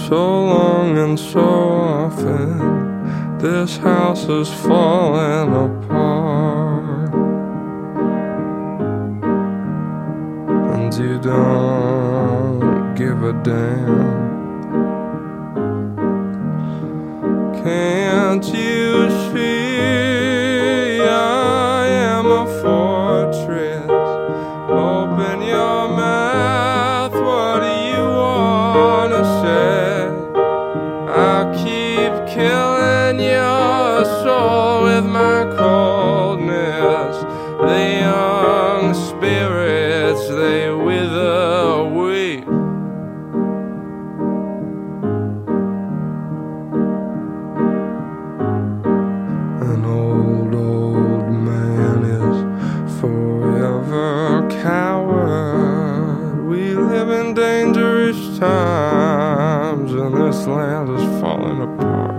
so long and so often, this house is falling apart, and you don't give a damn. Can't you see I am a fortress? Open your mouth, what do you wanna say? I'll keep killing your soul with my coldness. The young spirits, they wither away. An old man is forever coward. We live in dangerous times, and this land is falling apart.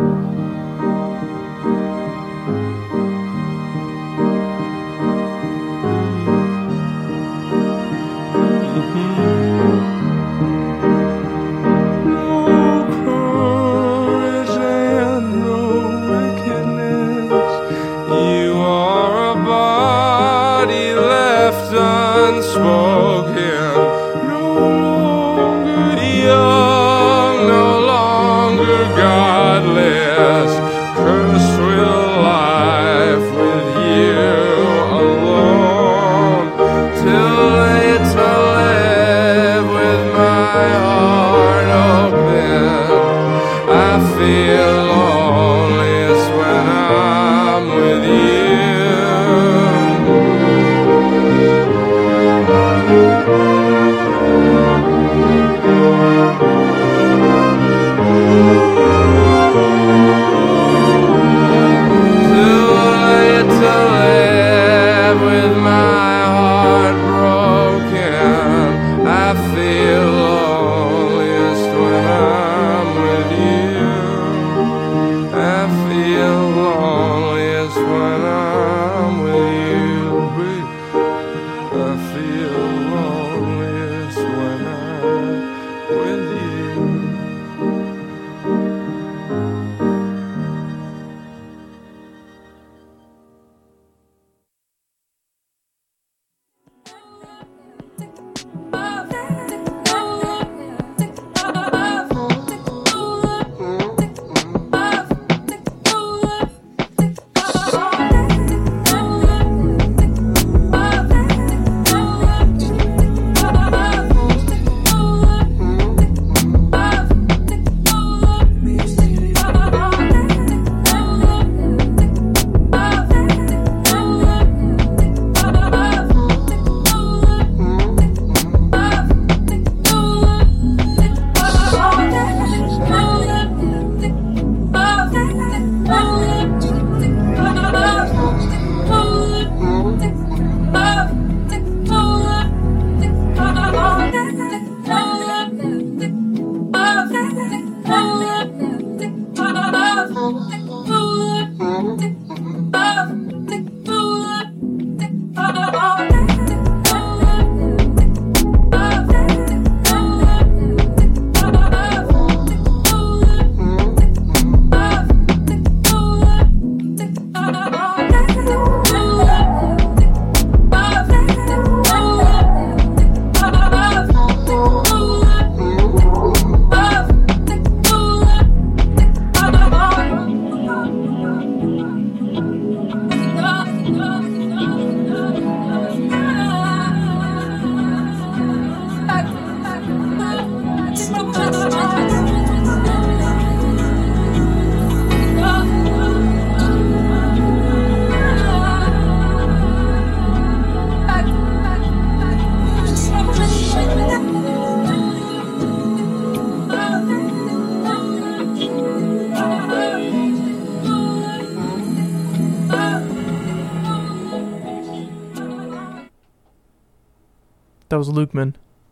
That was Lukeman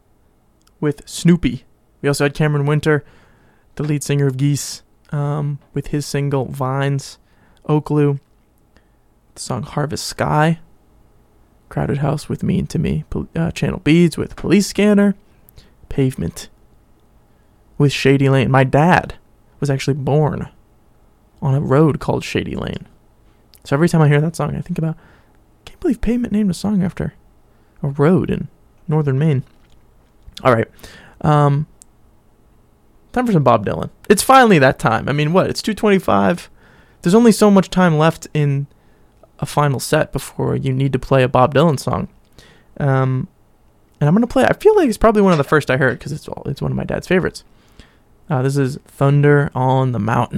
with Snoopy. We also had Cameron Winter, the lead singer of Geese, with his single Vines, Oakloo, the song Harvest Sky, Crowded House with Mean to Me, Channel Beads with Police Scanner, Pavement, with Shady Lane. My dad was actually born on a road called Shady Lane. So every time I hear that song, I think about, I can't believe Pavement named a song after a road in northern Maine. All right. Time for some Bob Dylan. It's finally that time. I mean, what? It's 2:25. There's only so much time left in a final set before you need to play a Bob Dylan song. And I'm going to play, I feel like it's probably one of the first I heard because it's one of my dad's favorites. This is Thunder on the Mountain.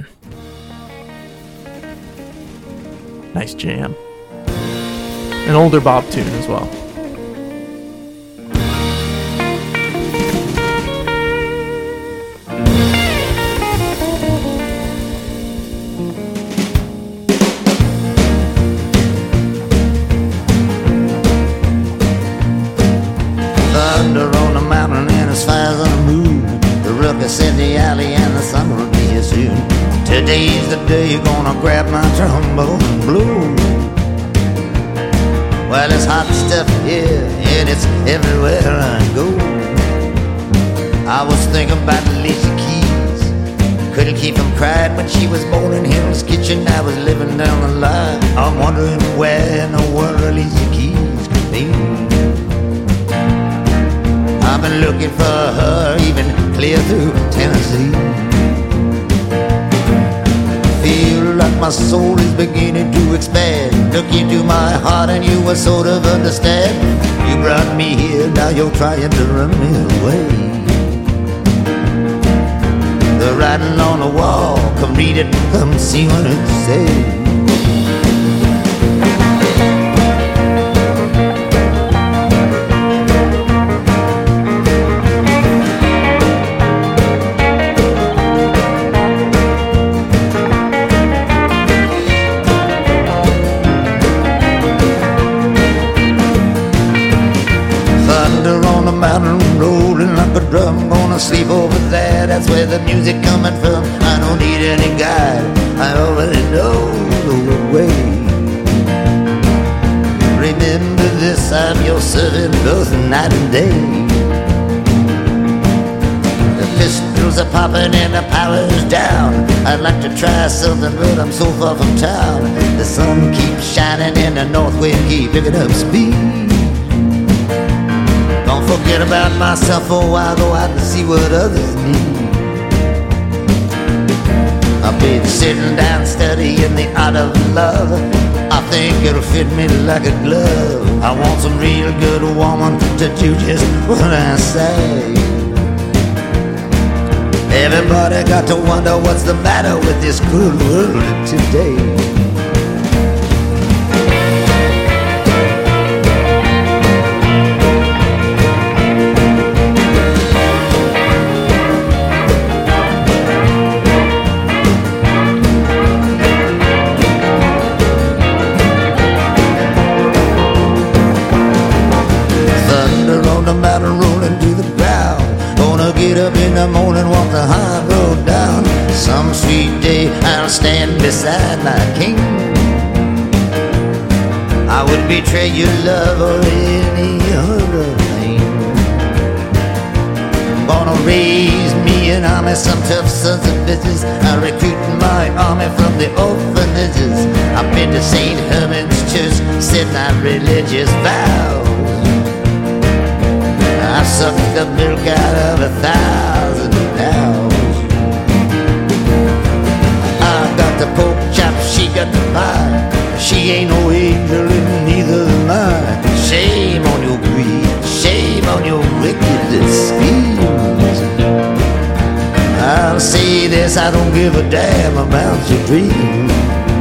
Nice jam. An older Bob tune as well. Thunder on the mountain and as far as on the moon. The ruckus in the alley and the sun will be here soon. Today's the day you're gonna grab my trombone and blow. Well, it's hot stuff here and it's everywhere I go. I was thinking about Alicia Keys. Couldn't keep from crying when she was born in Hill's Kitchen. I was living down the line. I'm wondering where in the world Alicia Keys could be. I've been looking for her even clear through Tennessee. Feel like my soul is beginning to expand. Look into my heart and you will sort of understand. You brought me here, now you're trying to run me away. The writing on the wall, come read it, come see what it says. Mountain rolling like a drum, gonna sleep over there, that's where the music coming from. I don't need any guide, I already know the way. Remember this, I'm your servant both night and day. The pistols are popping and the power's down. I'd like to try something but I'm so far from town. The sun keeps shining and the north wind keeps picking up speed. Don't forget about myself for a while, go out and see what others need. I've been sitting down studying the art of love. I think it'll fit me like a glove. I want some real good woman to do just what I say. Everybody got to wonder what's the matter with this cruel world today. Get up in the morning, walk the high road down. Some sweet day I'll stand beside my king. I wouldn't betray your love or any other thing. Gonna raise me an army, some tough sons of bitches. I'll recruit my army from the orphanages. I've been to St. Herman's Church, said my religious vows. I sucked the milk out of 1,000 cows. I got the pork chop, she got the pie. She ain't no angel and neither am I. Shame on your greed, shame on your wicked schemes. I'll say this, I don't give a damn about your dreams.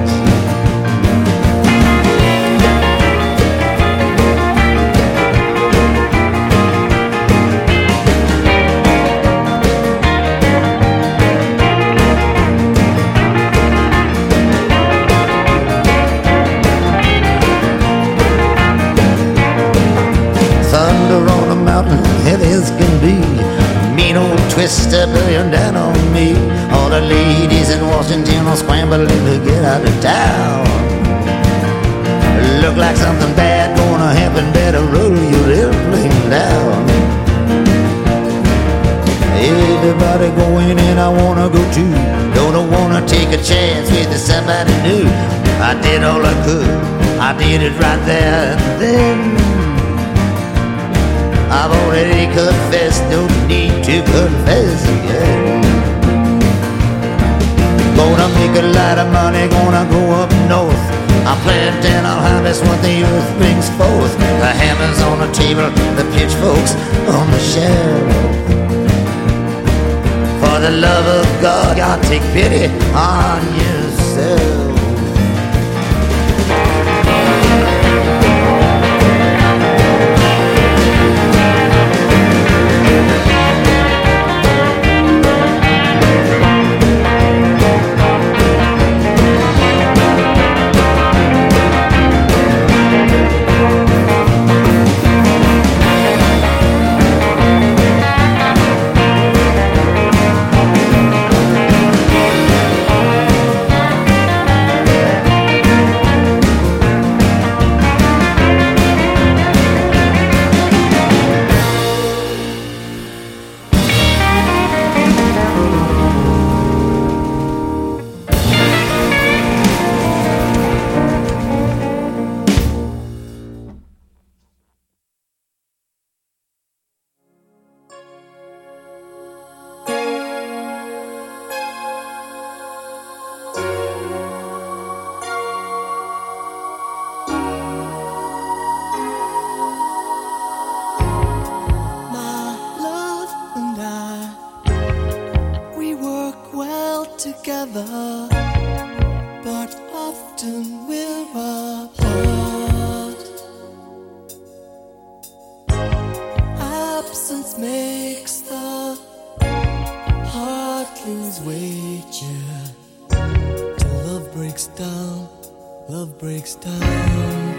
Heavy as can be, mean old twister burning down on me. All the ladies in Washington are scrambling to get out of town. Look like something bad gonna happen, better roll your airplane down. Everybody going and I wanna go too. Don't wanna take a chance with somebody new. I did all I could, I did it right there and then. I've already confessed, no need to confess again. Gonna make a lot of money, gonna go up north. I'll plant and I'll harvest what the earth brings forth. The hammers on the table, the pitchforks on the shelf. For the love of God, God, take pity on yourself. Together, but often we're apart. Absence makes the heart lose weight, yeah. Till love breaks down, love breaks down.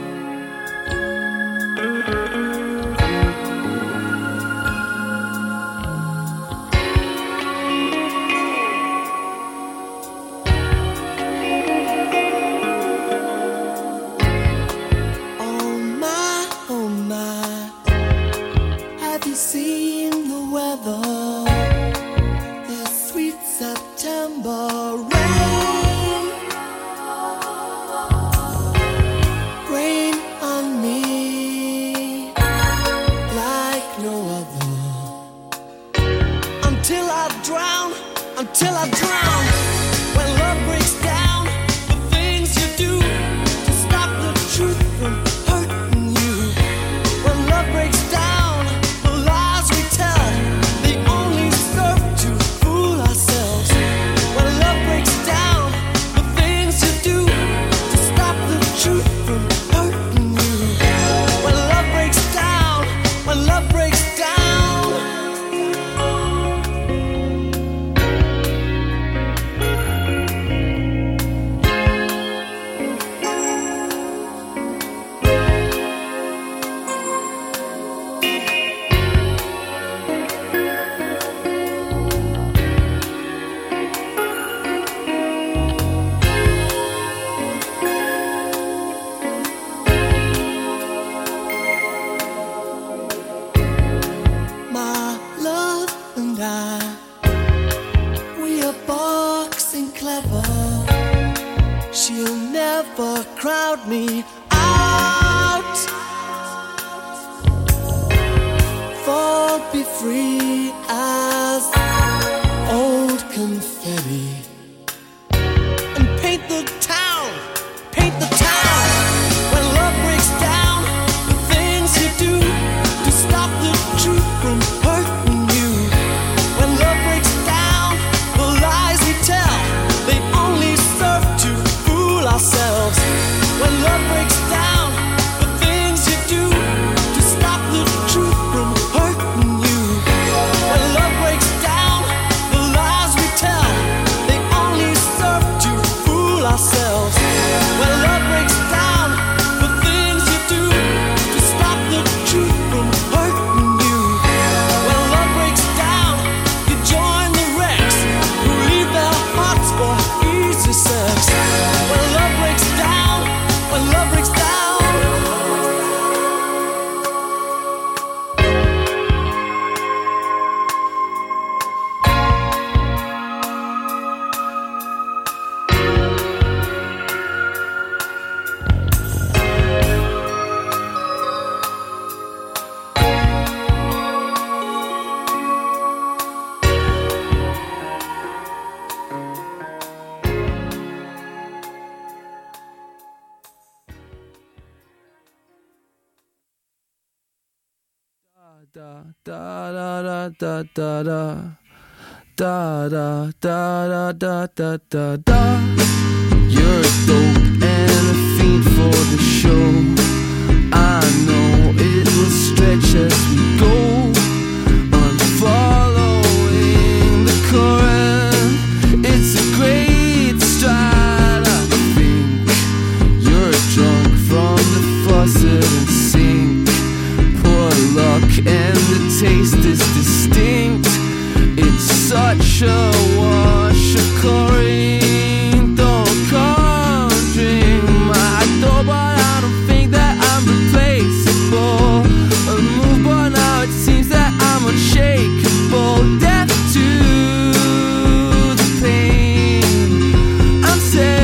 Until I drown, when love breaks down, the things you do to stop the truth from hurting you. When love breaks down, the lies we tell, they only serve to fool ourselves. When love breaks down, the things you do to stop the truth from hurting you. When love breaks down, when love breaks down. She'll never crowd me out. Fall, be free as old confetti, and paint the town, paint the town. When love breaks down, the things you do to stop the truth from hurting you. When love breaks down, the lies we tell, they only serve to fool ourselves. When love breaks down, the things you do to stop the truth from hurting you. Da da da da da da da da da da da da da. You're a dope and a fiend for the show. I know it will stretch as we go, unfollowing the current. It's a great stride. I think you're drunk from the faucet and sink. Poor luck and the taste is distinct. It's such a wash of chlorine. Don't come drink my dough, but I don't think that I'm replaceable. A move, but now it seems that I'm unshakable. Death to the pain. I'm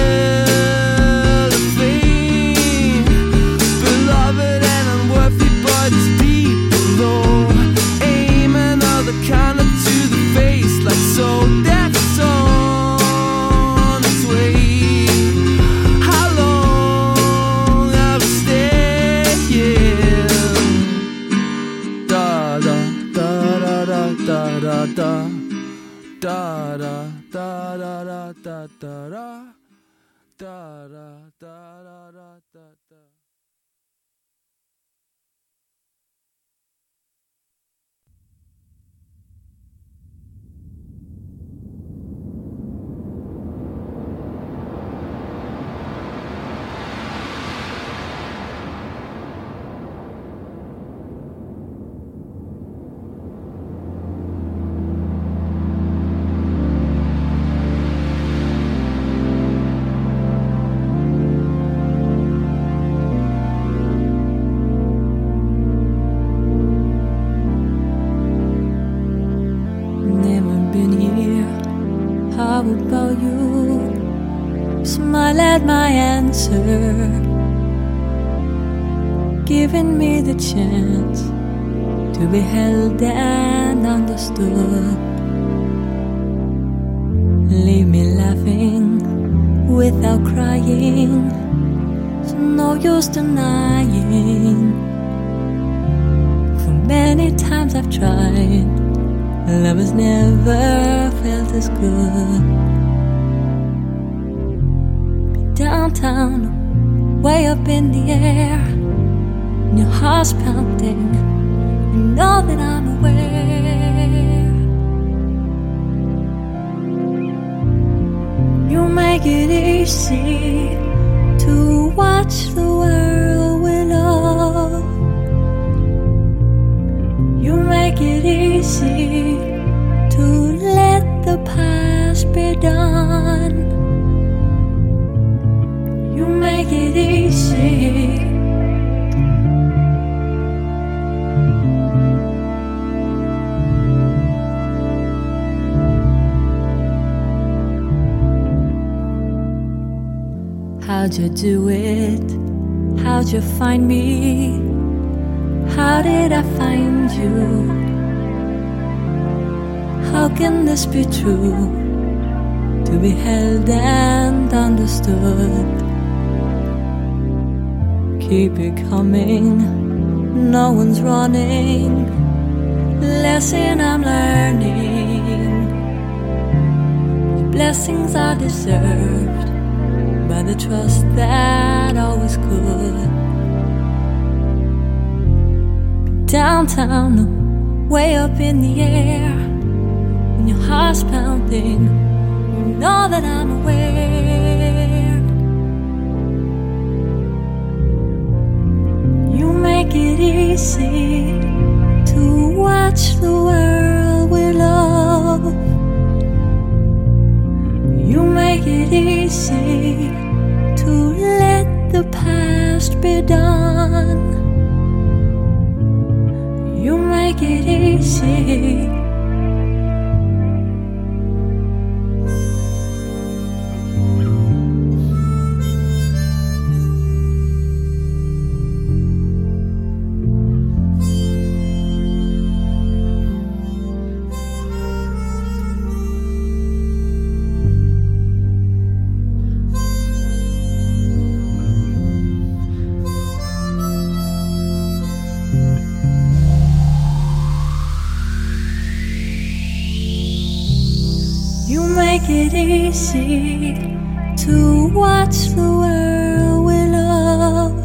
cellophane, beloved and unworthy, but it's deep below. Aim another kind of to the face, like so. Death's on its way. How long I'll stay here? Da da da da da da da da da da da da da da da da da da da. Never been here. How about you? Smile at my answer, giving me the chance to be held and understood. Leave me laughing without crying. It's no use denying. For many times I've tried, love has never felt as good. Downtown, way up in the air, and your heart's pounding. You know that I'm aware. You make it easy to watch the world we love. You make it easy to let the past be done. You make it easy. How'd you do it? How'd you find me? How did I find you? How can this be true? To be held and understood. Keep it coming, no one's running. Lesson I'm learning. The blessings are deserved by the trust that always could. Downtown, way up in the air, when your heart's pounding, you know that I'm aware. You make it easy to watch the world we love. You make it easy to let the past be done. You make it easy. make it easy to watch the world we love.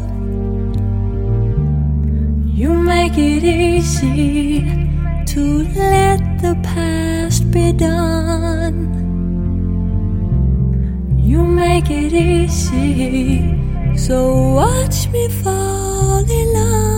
You make it easy to let the past be done. You make it easy, so watch me fall in love.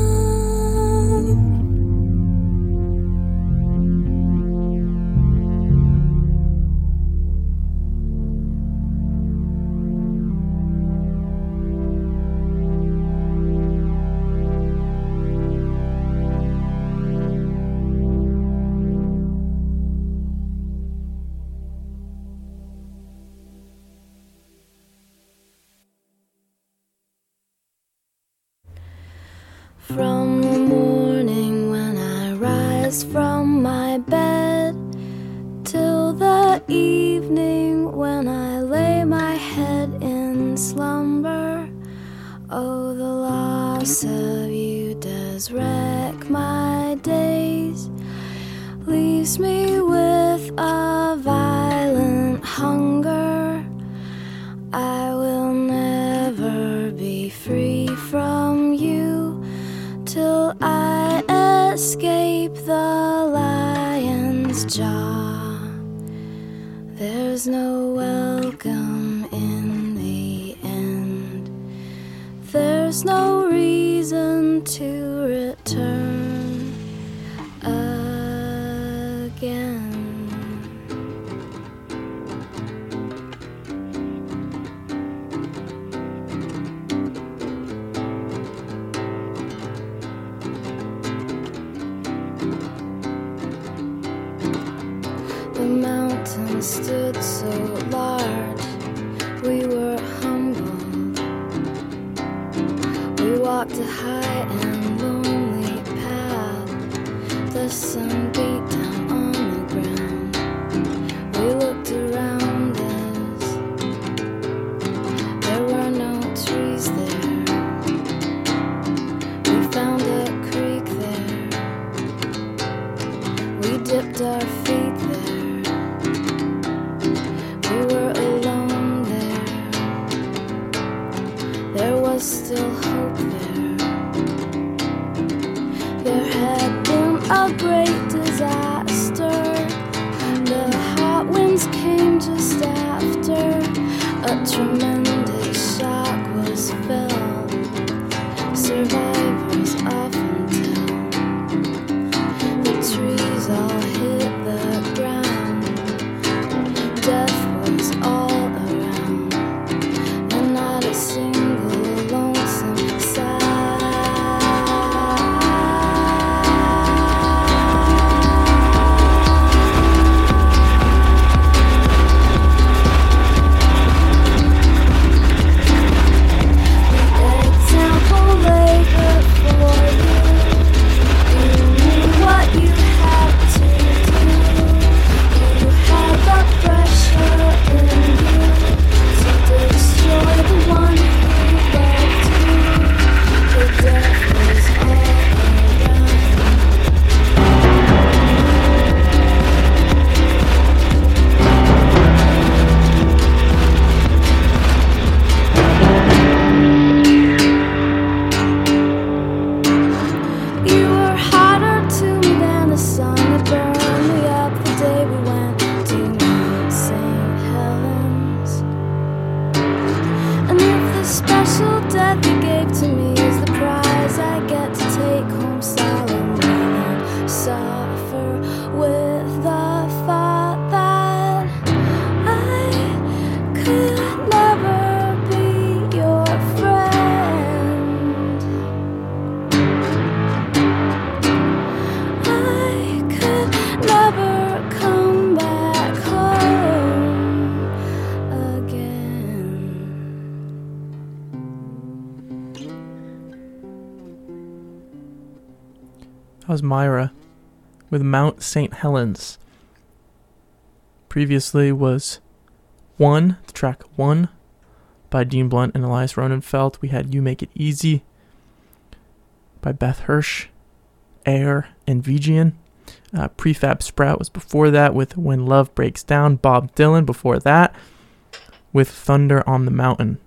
From the morning when I rise from my bed till the evening when I lay my head in slumber, oh, the loss of you does wreck my days, leaves me with a violent hunger. I will never be free from you till I escape the lion's jaw. There's no welcome in the end. There's no reason to return again. The mountain stood so large, we were humbled. We walked a high and lonely path. The sun beat down on the ground. We looked around us. There were no trees there. We found a creek there. We dipped our feet there. We were alone there. There was still hope there. There had been a great disaster. The hot winds came just after. A tremendous shock was felt. Survivors often tell. The trees all hit the ground. Death was all around, and not a single lonesome sigh. The example lay before you. You knew what you had to do. You had the pressure in you to destroy the one who loved you. The death was all around. You were hotter to me than the sun that burned me up the day we went to Mount St. Helens. And if the special death you gave to me is the prize I get to take home solemnly and suffer with the thought that I could never be your friend. I could never come back home again. That was Myra with Mount St. Helens. Previously was One, the track One by Dean Blunt and Elias Ronenfeld. We had You Make It Easy by Beth Hirsch, Air, and Vigian. Prefab Sprout was before that with When Love Breaks Down. Bob Dylan before that with Thunder on the Mountain.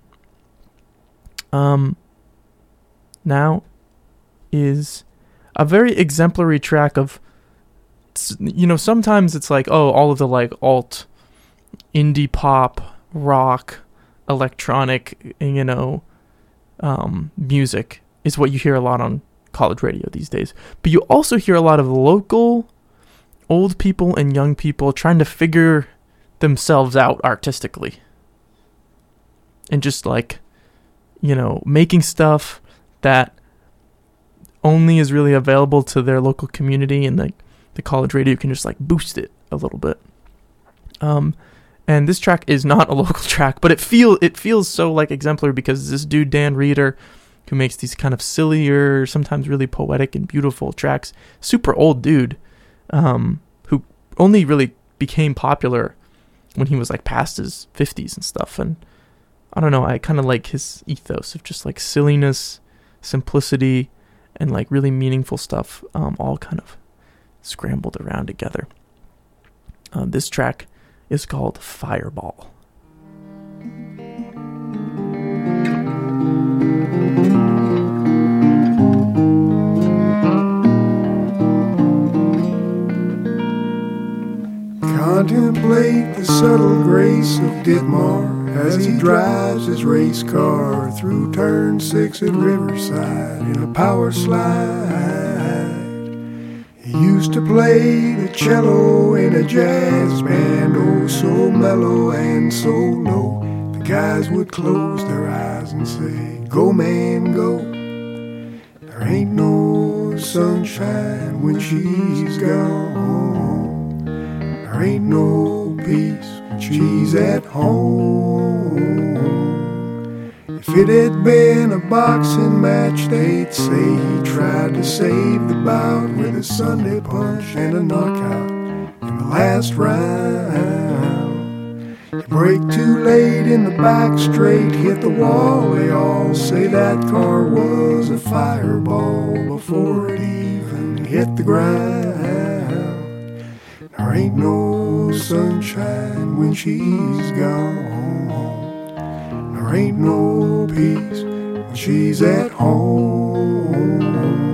Now is a very exemplary track of, sometimes it's like, all of the like alt, indie pop, rock, electronic, music is what you hear a lot on college radio these days. But you also hear a lot of local old people and young people trying to figure themselves out artistically. And just like, making stuff that only is really available to their local community, and like the college radio can just like boost it a little bit. And this track is not a local track, but it feels so like exemplary because this dude Dan Reeder, who makes these kind of sillier, sometimes really poetic and beautiful tracks, super old dude, who only really became popular when he was like past his 50s and stuff. And I don't know, I kind of like his ethos of just like silliness, simplicity, and like really meaningful stuff, all kind of scrambled around together. This track is called Fireball. Contemplate the subtle grace of Ditmar as he drives his race car through turn 6 at Riverside in a power slide. He used to play the cello in a jazz band, oh so mellow and so low. The guys would close their eyes and say, "Go man, go. There ain't no sunshine when she's gone. There ain't no peace when she's at home." If it had been a boxing match, they'd say he tried to save the bout with a Sunday punch and a knockout in the last round. You break too late in the back straight, hit the wall, they all say that car was a fireball before it even hit the ground. There ain't no sunshine when she's gone. There ain't no peace when she's at home.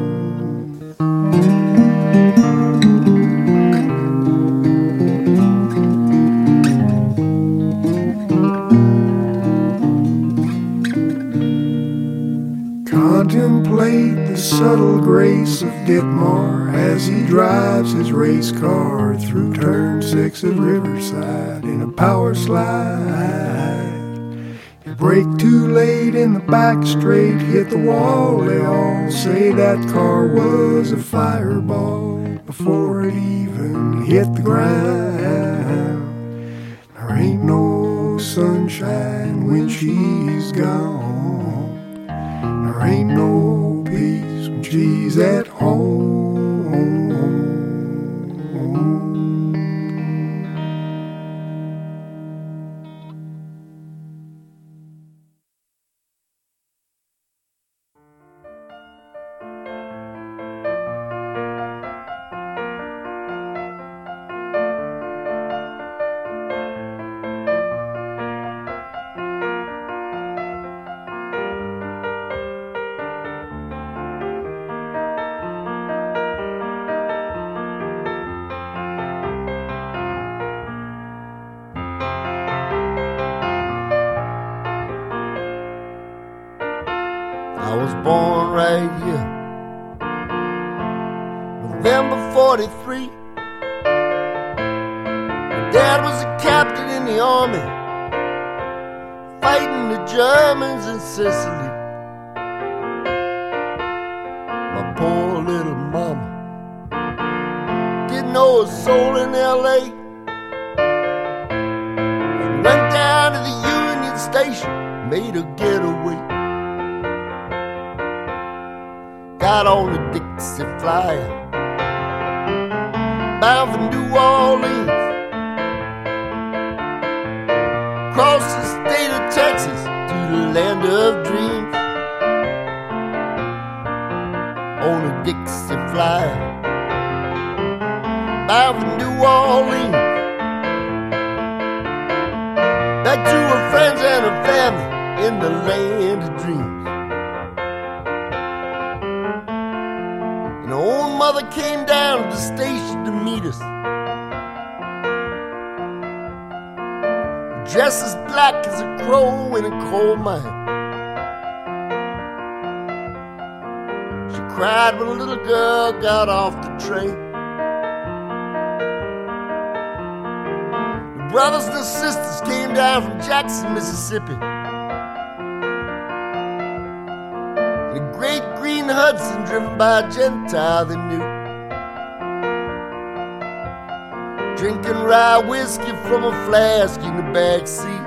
Contemplate the subtle grace of Ditmar as he drives his race car through turn 6 at Riverside in a power slide. You break too late in the back straight, hit the wall, they all say that car was a fireball before it even hit the ground. There ain't no sunshine when she's gone. There ain't no peace when she's at home. I was born right here, November 43. My dad was a captain in the army, fighting the Germans in Sicily. My poor little mama didn't know a soul in L.A. Went down to the Union Station, made a getaway. Got on the Dixie Flyer, bound for New Orleans. Crossed the state of Texas to the land of dreams. On a Dixie Flyer, bound for New Orleans. Back to her friends and her family in the land of dreams. And her own mother came down to the station to meet us, dressed as black as a crow in a coal mine. She cried when a little girl got off the train. The brothers and the sisters came down from Jackson, Mississippi. In a great green Hudson driven by a Gentile they knew, drinking rye whiskey from a flask in the back seat,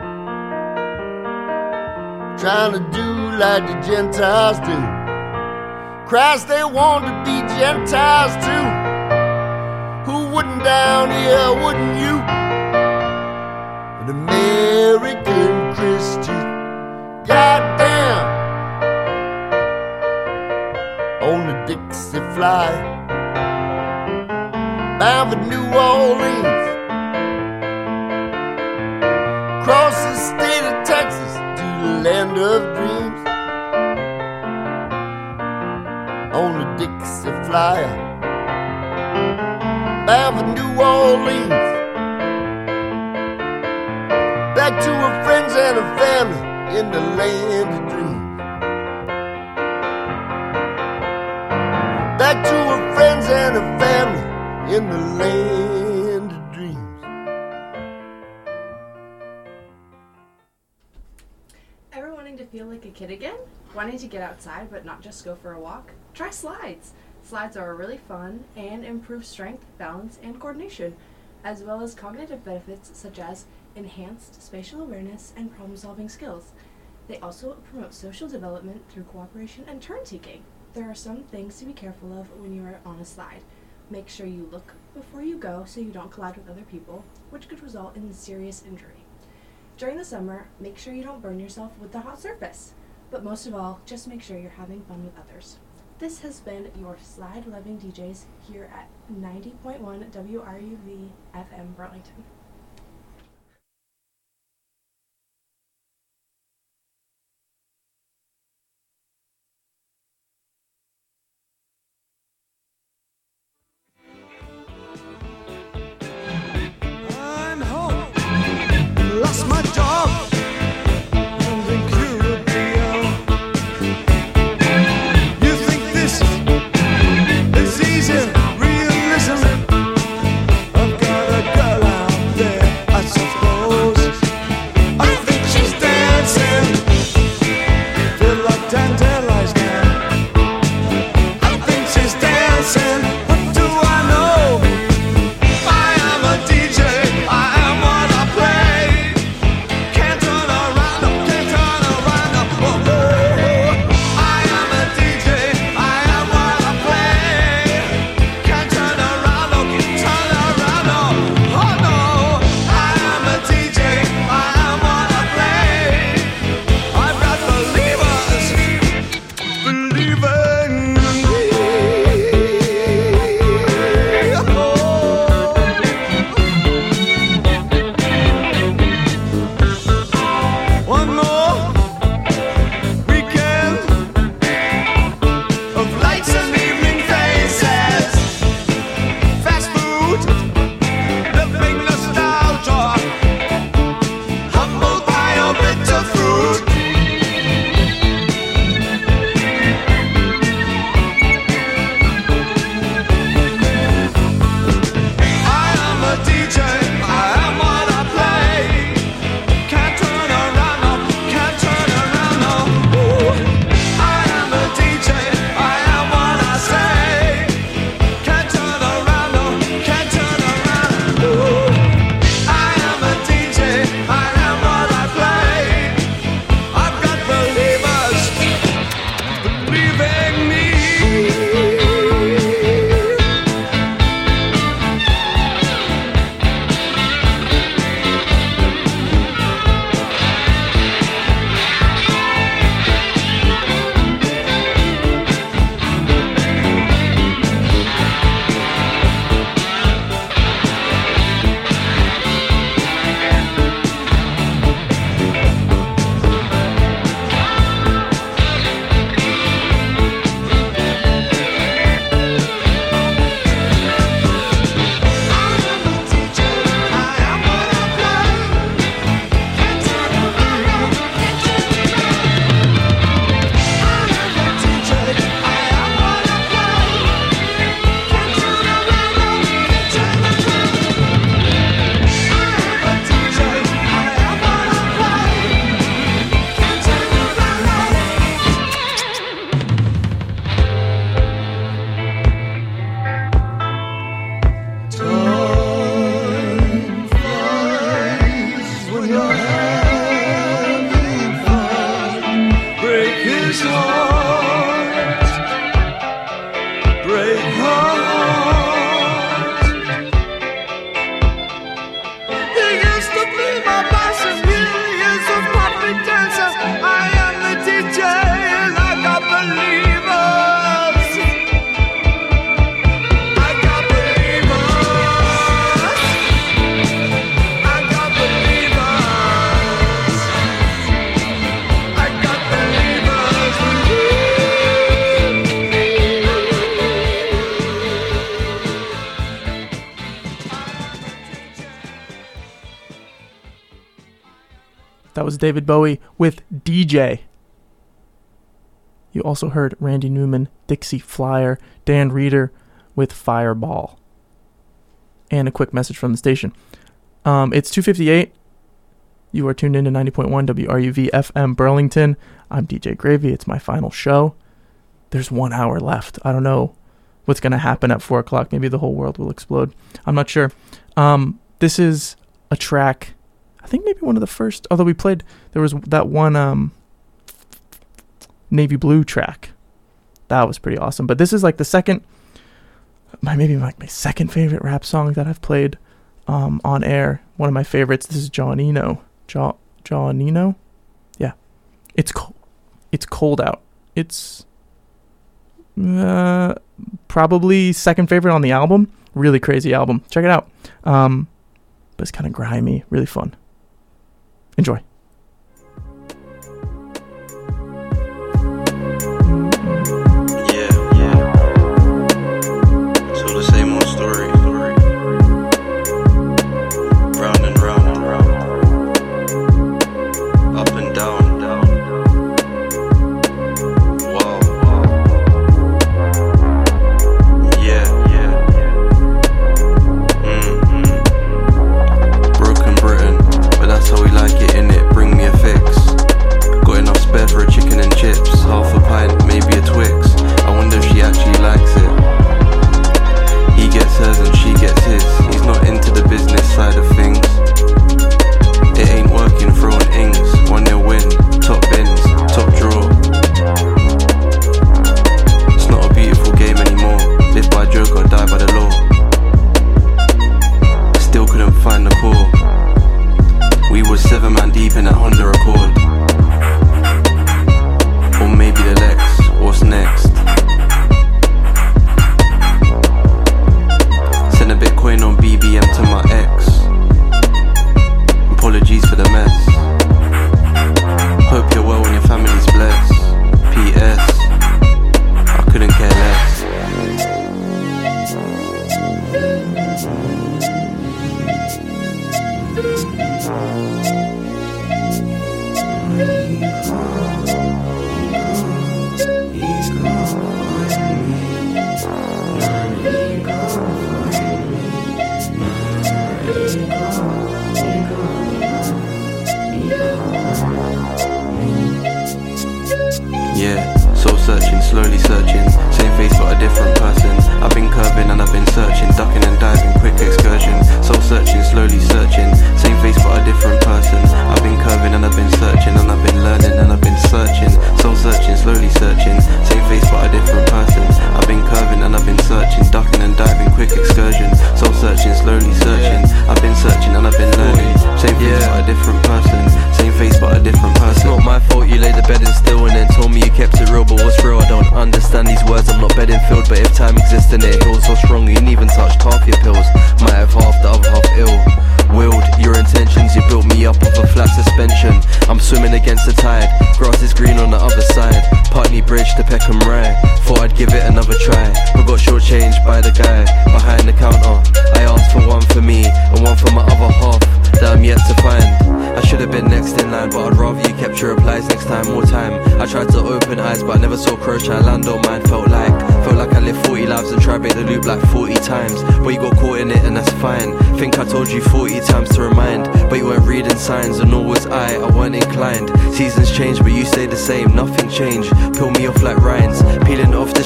trying to do like the Gentiles do. Christ, they want to be Gentiles too. Who wouldn't down here, wouldn't you? An American Christian, goddamn, on the Dixie Flyer, bound for New Orleans, across the state of Texas to the land of dreams, on the Dixie Flyer, bound for New Orleans, back to her friends and her family in the land of dreams. Back to her friends and her family in the land of dreams. Ever wanting to feel like a kid again? Wanting to get outside but not just go for a walk? Try slides. Slides are really fun and improve strength, balance, and coordination, as well as cognitive benefits such as enhanced spatial awareness and problem-solving skills. They also promote social development through cooperation and turn-taking. There are some things to be careful of when you are on a slide. Make sure you look before you go so you don't collide with other people, which could result in serious injury. During the summer, make sure you don't burn yourself with the hot surface. But most of all, just make sure you're having fun with others. This has been your slide-loving DJs here at 90.1 WRUV FM Burlington. I'm home. Lost my job. And incurably ill. You think this is easy? Realism. I've got a girl out you're having fun. Break his heart. Break heart. He used to be my boss and years of puppet dancer. I am the DJ and I got believers. I got believers. I got believers. I got believers. That was David Bowie with DJ. You also heard Randy Newman, Dixie Flyer, Dan Reeder with Fireball. And a quick message from the station. It's 2:58. You are tuned in to 90.1 WRUV FM Burlington. I'm DJ Gravy. It's my final show. There's 1 hour left. I don't know what's going to happen at 4 o'clock. Maybe the whole world will explode. I'm not sure. This is a track, I think maybe one of the first, although we played, there was that one Navy Blue track. That was pretty awesome. But this is like the second, maybe like my second favorite rap song that I've played on air. One of my favorites. This is Johnino. Johnino? Yeah. It's cold. It's cold out. It's probably second favorite on the album. Really crazy album. Check it out. But it's kind of grimy. Really fun. Enjoy.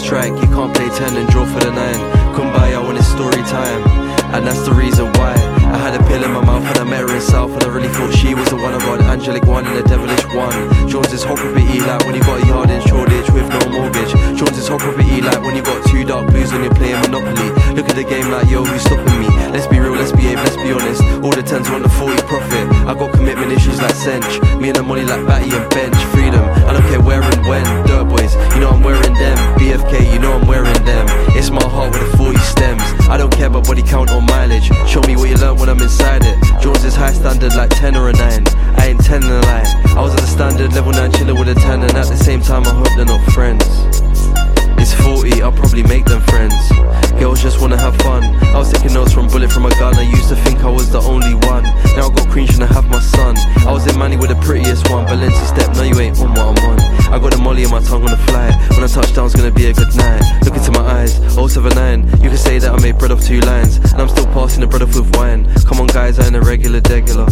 Turn and draw for the 9. Kumbaya when it's story time, and that's the reason why I had a pill in my mouth and I met her in South, and I really thought she was the one I got, the angelic one and the devilish one. Jones is hot property like when you got a yard in Shoreditch with no mortgage. Jones is hot property like when you got two dark blues and you're playing Monopoly. Look at the game like, yo, who's stopping me? Let's be real, let's behave, let's be honest. All the 10s want the 40 profit. I got commitment issues like Sench. Me and the money like Batty and Bench. Freedom, I don't care where and when. Dirt boys, you know I'm wearing them. BFK, you know I'm wearing them. It's my heart with the 40 stems. I don't care about body count or mileage. Show me what you learned when I'm inside it. Jones is high standard like 10 or a 9. I ain't 10 in a line. I was at the standard level 9 chilling with a 10, and at the same time I hope they're not friends. It's 40, I'll probably make them friends. Girls just wanna have fun. I was taking notes from bullet from a gun. I used to think I was the only one. Now I got queen, shouldn't have my son. I was in Manny with the prettiest one. Balenci step, no you ain't on what I'm on. I got the molly in my tongue on the fly. When I touch down, it's gonna be a good night. Look into my eyes, 079. You can say that I made bread off 2 lines, and I'm still passing the bread off with wine. Come on guys, I ain't a regular degular.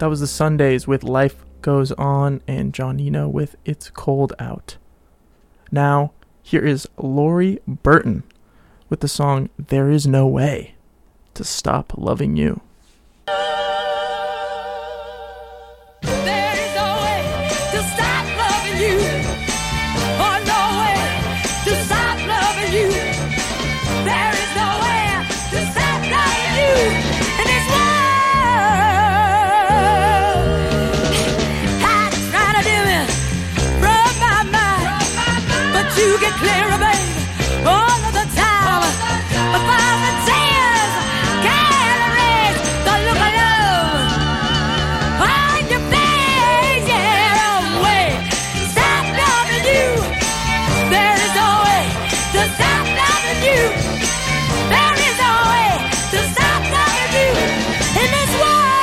That was the Sundays with Life Goes On and John Eno with It's Cold Out. Now, here is Lori Burton with the song There Is No Way to Stop Loving You. There is no way to stop loving you. Oh, no way to stop loving you. There is no way to stop loving you in this world. I try to do it from my mind, but you get clearer, babe, all of the time. Before the tears can't erase the look of love on your face. Yeah, no way to stop loving you. There is no way to stop loving you. There is no way to stop loving you in this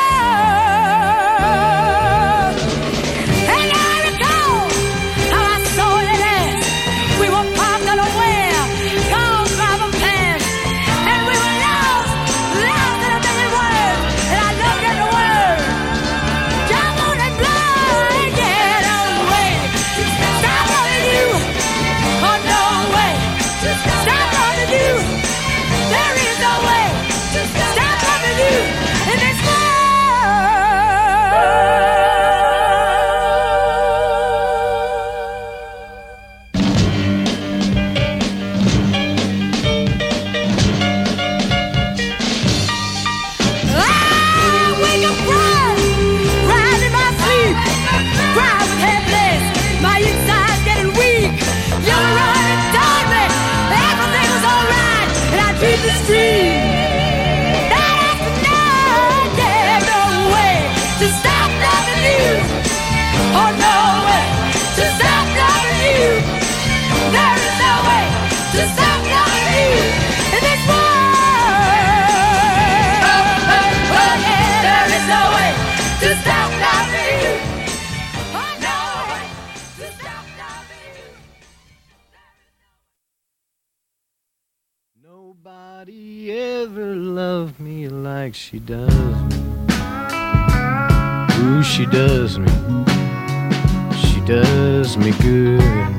world. And I recall how I saw you dance. We were parked unaware, called driving past, and we were lost in a million words. And I loved every word. Jump on and blind, yeah, no way to stop loving you. Oh, no way to stop loving you. There is no way to stop loving you in this world. I wake up crying in my sleep, cry with headless, my inside's getting weak. You're right and told me everything was alright, and I dreamed the stream. Night after night, yeah, no way to stop loving you. Oh, no way to stop loving you. There is no way to stop loving you in this world. Oh, yeah, there is no way to stop loving you. Oh, no way to stop loving you. Nobody ever loved me like she does me. Ooh, she does me. She does me good.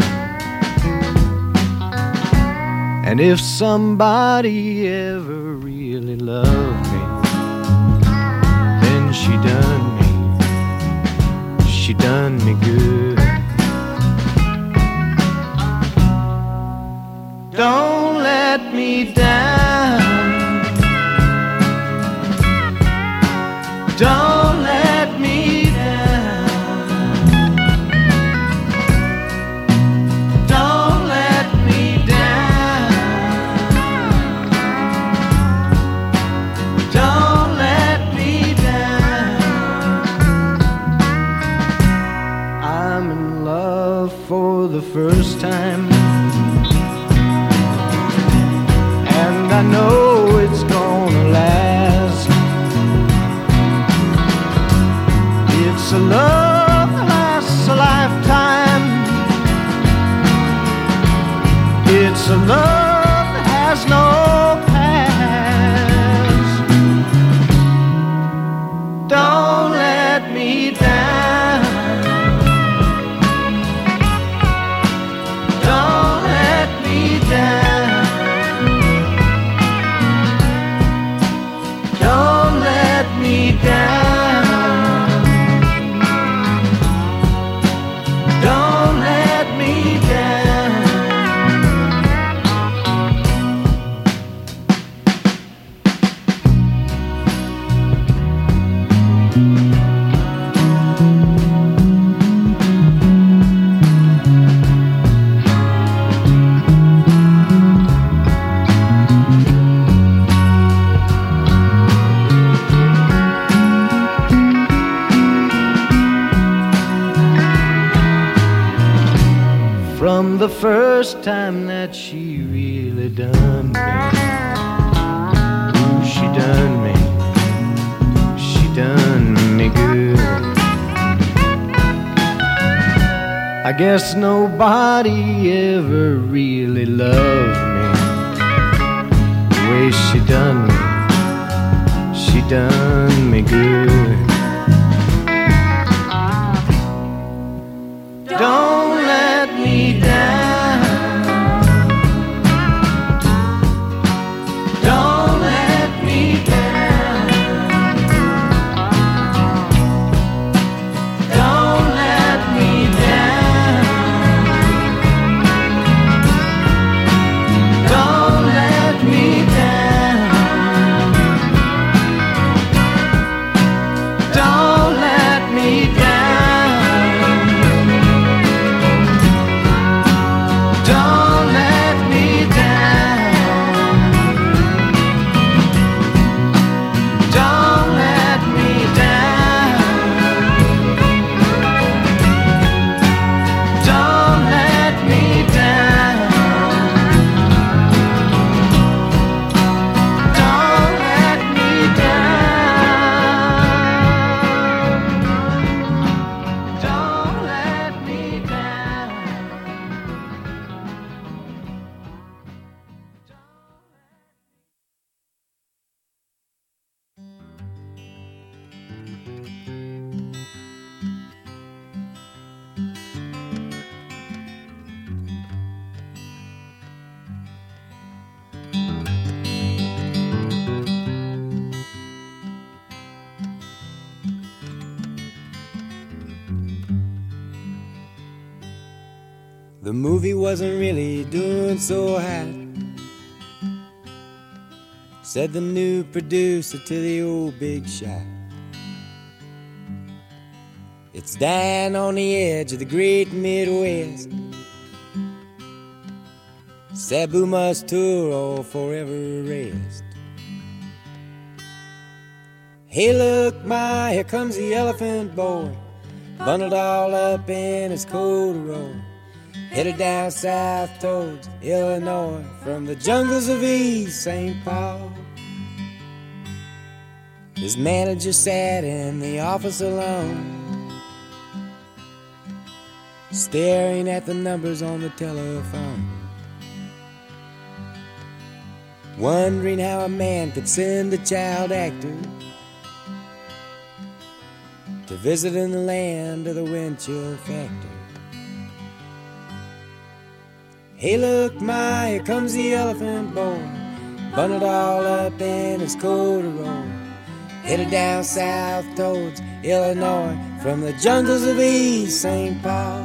And if somebody ever really loved me, then she done me good. Don't let me down. Don't let me down. Don't let me down. Don't let me down. I'm in love for the first time, and I know it's gonna last. It's a love that lasts a lifetime. It's a love that has no past. Don't let me down. Don't let me down. Don't let me down. Don't let me down. From the first time that she really done me, ooh, she done me good. I guess nobody ever really loved me the way she done me good. The movie wasn't really doing so hot, said the new producer to the old big shot. It's down on the edge of the great Midwest. Sabu must tour or forever rest. Hey look, Ma, here comes the elephant boy, bundled all up in his corduroy, headed down south towards Illinois, from the jungles of East St. Paul. His manager sat in the office alone, staring at the numbers on the telephone, wondering how a man could send a child actor to visit in the land of the wind chill factory. Hey look, Ma, here comes the elephant boy, bundled all up in his corduroy, headed down south towards Illinois, from the jungles of East St. Paul.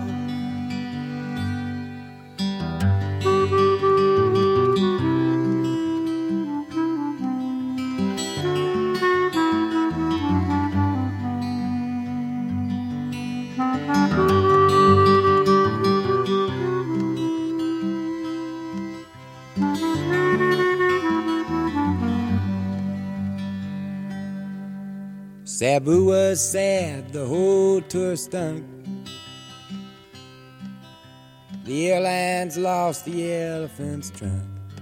Sabu was sad, the whole tour stunk. The airlines lost the elephant's trunk.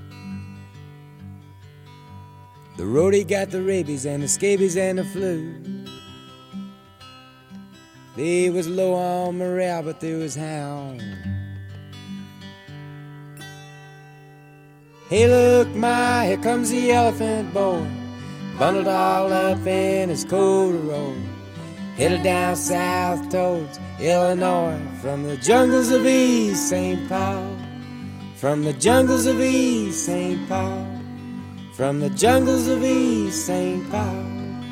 The roadie got the rabies and the scabies and the flu. They was low on morale, but they was high on. Hey look, Ma, here comes the elephant boy, bundled all up in his corduroy, headed down south towards Illinois, from the jungles of East St. Paul, from the jungles of East St. Paul, from the jungles of East St. Paul.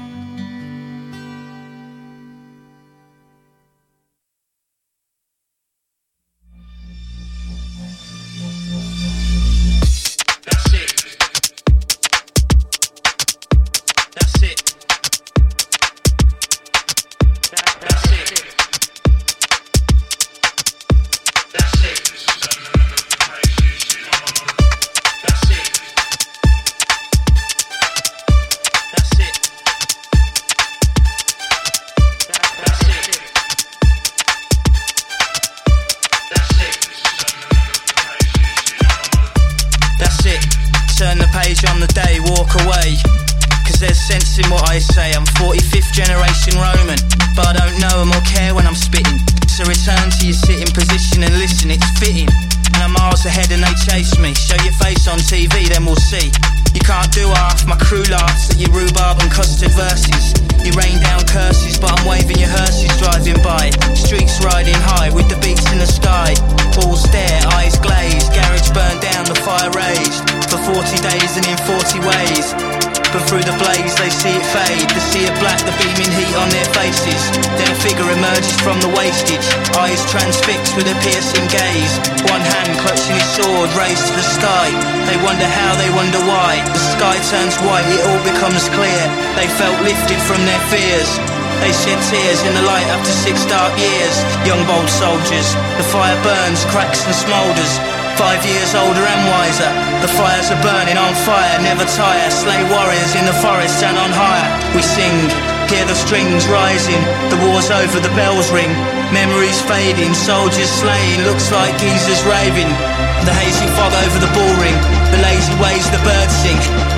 Turn the page on the day, walk away, 'cause there's sense in what I say. I'm 45th generation Roman, but I don't know them or care when I'm spitting. So return to your sitting position and listen, it's fitting. And I'm miles ahead and they chase me. Show your face on TV, then we'll see. You can't do half, my crew laughs at your rhubarb and custard verses. You rain down curses, but I'm waving your hearses driving by. Streets riding high with the beats in the sky. Balls stare, eyes glazed, garage burned down, the fire raged. For 40 days and in 40 ways. But through the blaze they see it fade. The sea of black, the beaming heat on their faces. Then a figure emerges from the wastage, eyes transfixed with a piercing gaze. One hand clutching his sword raised to the sky. They wonder how, they wonder why. The sky turns white, it all becomes clear. They felt lifted from their fears. They shed tears in the light after 6 dark years. Young bold soldiers, the fire burns, cracks and smoulders. 5 years older and wiser. The fires are burning on fire, never tire. Slay warriors in the forests and on higher. We sing, hear the strings rising. The war's over, the bells ring. Memories fading, soldiers slain. Looks like geezers raving. The hazy fog over the bull ring. The lazy ways the birds sing.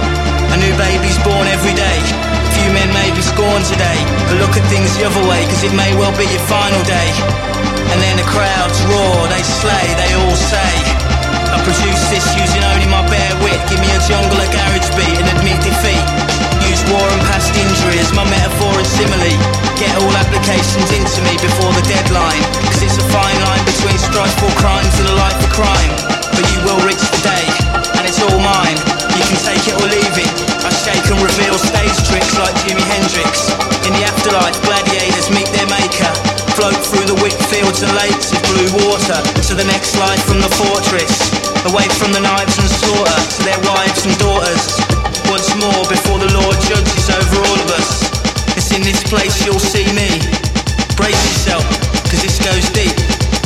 A new baby's born every day. Few men may be scorned today, but look at things the other way, 'cause it may well be your final day. And then the crowds roar, they slay, they all say, I produce this using only my bare wit. Give me a jungle, a garage beat and admit defeat. Use war and past injury as my metaphor and simile. Get all applications into me before the deadline, 'cause it's a fine line between strifeful crimes and a life of crime. But you will reach the day, and it's all mine. You can take it or leave it. I shake and reveal stage tricks like Jimi Hendrix. In the afterlife, gladiators meet their maker. Float through the wheat fields fjords and lakes of blue water, to the next life from the fortress, away from the knives and slaughter, to their wives and daughters, once more before the Lord judges over all of us. It's in this place you'll see me. Brace yourself, cause this goes deep.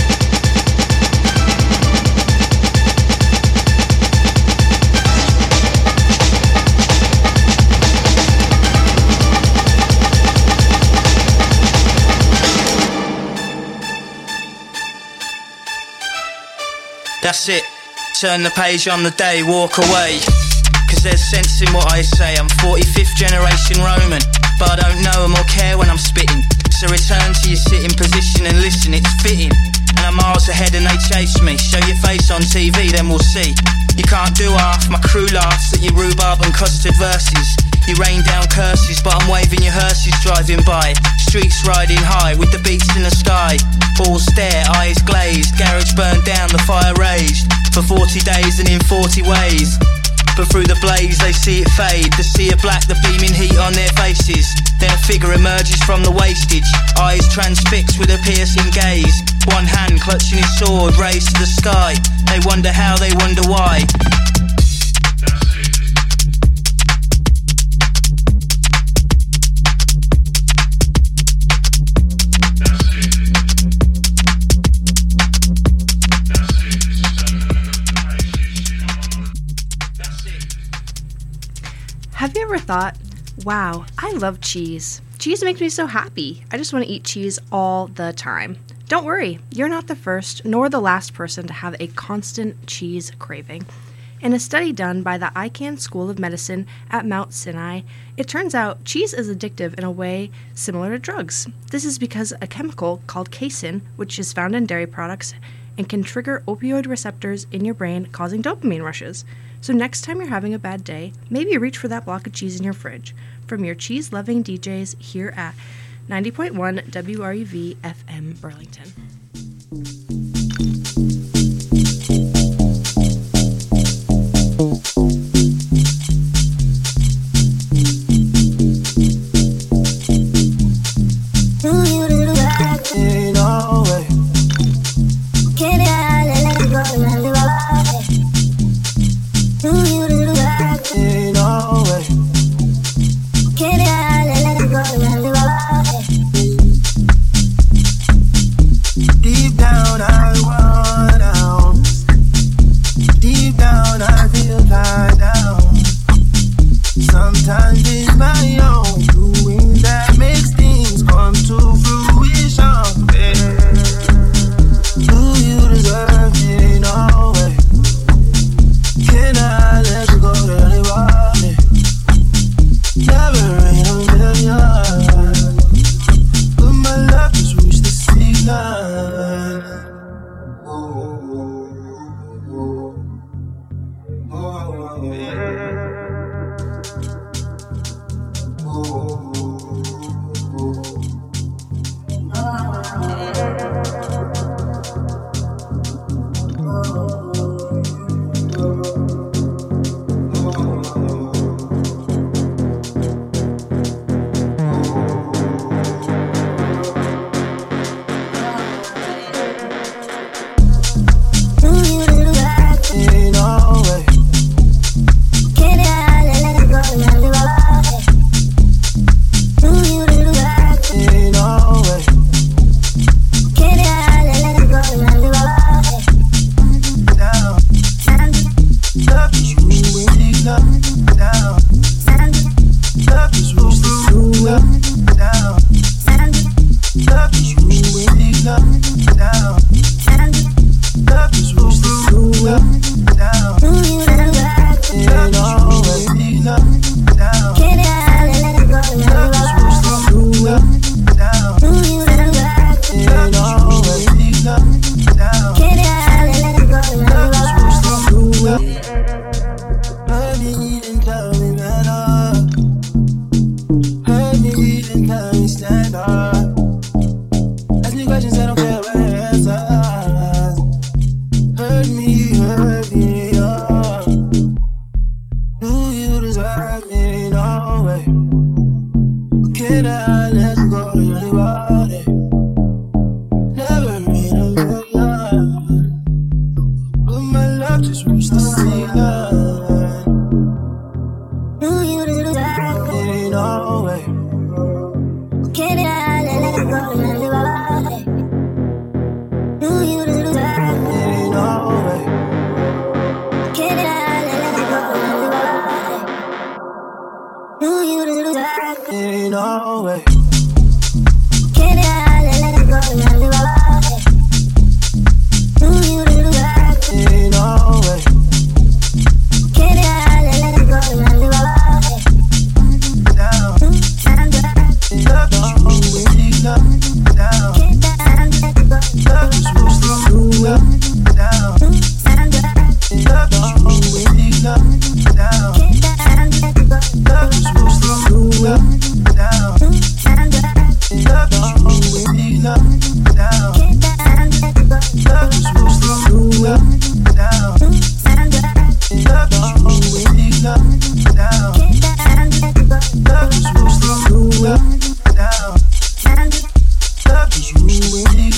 That's it, turn the page on the day, walk away. Cause there's sense in what I say. I'm 45th generation Roman, but I don't know them or care when I'm spitting. So return to your sitting position and listen, it's fitting. And I'm miles ahead and they chase me. Show your face on TV, then we'll see. You can't do half, my crew laughs at your rhubarb and custard verses. You rain down curses, but I'm waving your hearses driving by. Streets riding high with the beats in the sky. All stare, eyes glazed, garage burned down, the fire raged. For 40 days and in 40 ways. But through the blaze they see it fade. The sea of black, the beaming heat on their faces. Then a figure emerges from the wastage, eyes transfixed with a piercing gaze. One hand clutching his sword, raised to the sky. They wonder how, they wonder why. Have you ever thought, wow, I love cheese. Cheese makes me so happy. I just want to eat cheese all the time. Don't worry, you're not the first nor the last person to have a constant cheese craving. In a study done by the Icahn School of Medicine at Mount Sinai, it turns out cheese is addictive in a way similar to drugs. This is because a chemical called casein, which is found in dairy products, and can trigger opioid receptors in your brain, causing dopamine rushes. So next time you're having a bad day, maybe reach for that block of cheese in your fridge. From your cheese-loving DJs here at 90.1 WRUV FM Burlington. Stand up. Ask me questions, I don't care what I answer.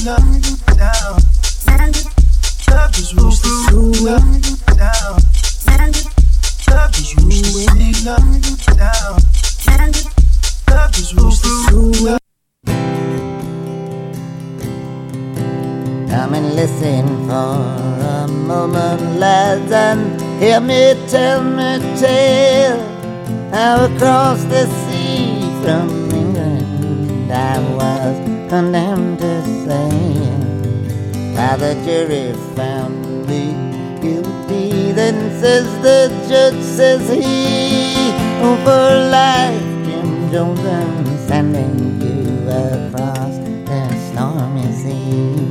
up, down. Love just used to sing up, down. Love just used to sing up, down. Love just used to sing up. Come and listen for a moment, lads, and hear me tell how across the sea from England I was condemned to sail. While the jury found me guilty, then says the judge, says he, oh, for life, Jim Jones, I'm sending you across the stormy sea.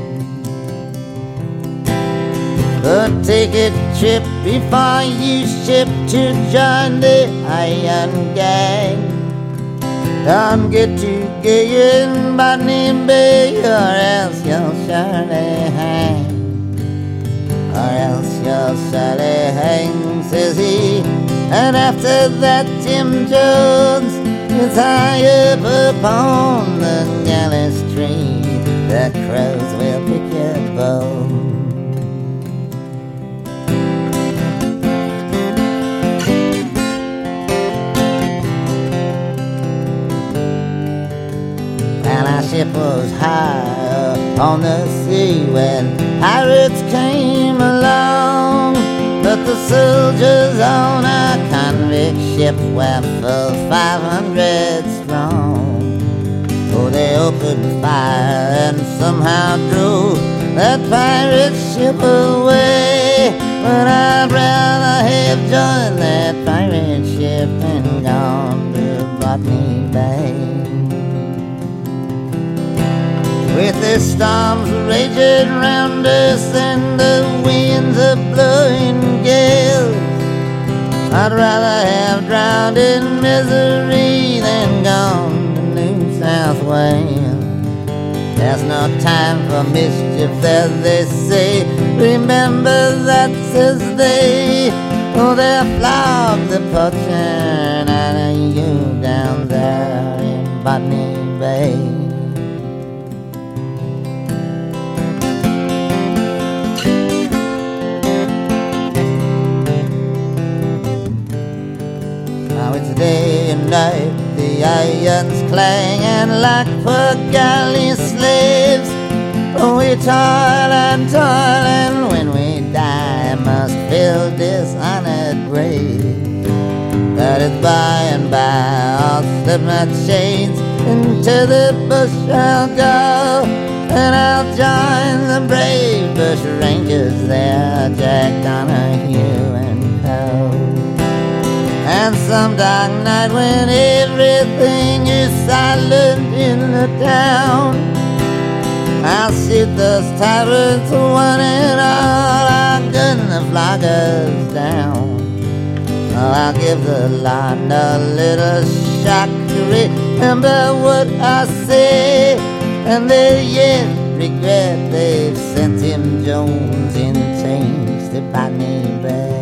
But take a trip before you ship to join the Iron Gang. Don't get too gay in Botany Bay, or else you'll surely hang. Or else you'll surely hang, says he. And after that, Jim Jones is high up upon the gallows tree. The crows will pick your bones. And our ship was high on the sea when pirates came along. But the soldiers on our convict ship were full 500 strong. Oh, they opened fire and somehow drove that pirate ship away. But I'd rather have joined that pirate ship and gone to Botany Bay. With the storms raging round us and the winds a blowing gales, I'd rather have drowned in misery than gone to New South Wales. There's no time for mischief, as they say. Remember that, says they. Oh, they'll flog the poaching out of you down there in Botany Bay. Day and night the irons clang, and like poor galley slaves, oh, we toil, and when we die must fill dishonored grave. But it's by and by I'll slip my chains, into the bush I'll go, and I'll join the brave bush rangers there, Jack Donahue and Co. And some dark night when everything is silent in the town, I'll shoot those tyrants one and all, I'll gun the floggers down. Oh, I'll give the land a little shock to remember what I say, and they yet regret they've sent Jim Jones in chains to Botany Bay.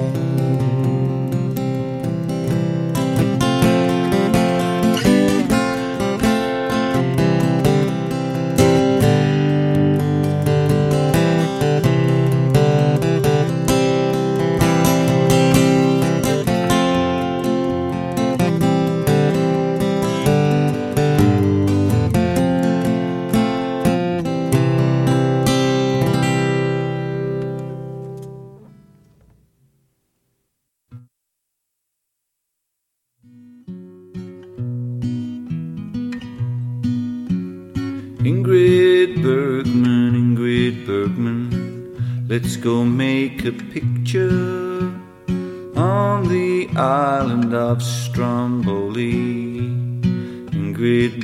Ingrid Bergman, let's go make a picture on the island of Stromboli. Ingrid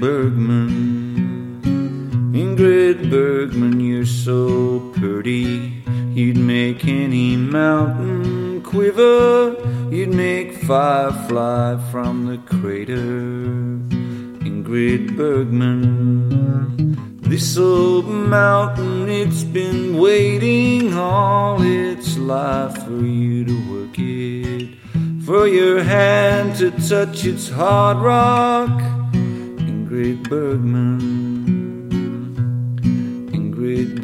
Bergman, you're so pretty, you'd make any mountain quiver, you'd make fire fly from the crater. Ingrid Bergman, this old mountain, it's been waiting all its life for you to work it, for your hand to touch its hard rock. Ingrid Bergman,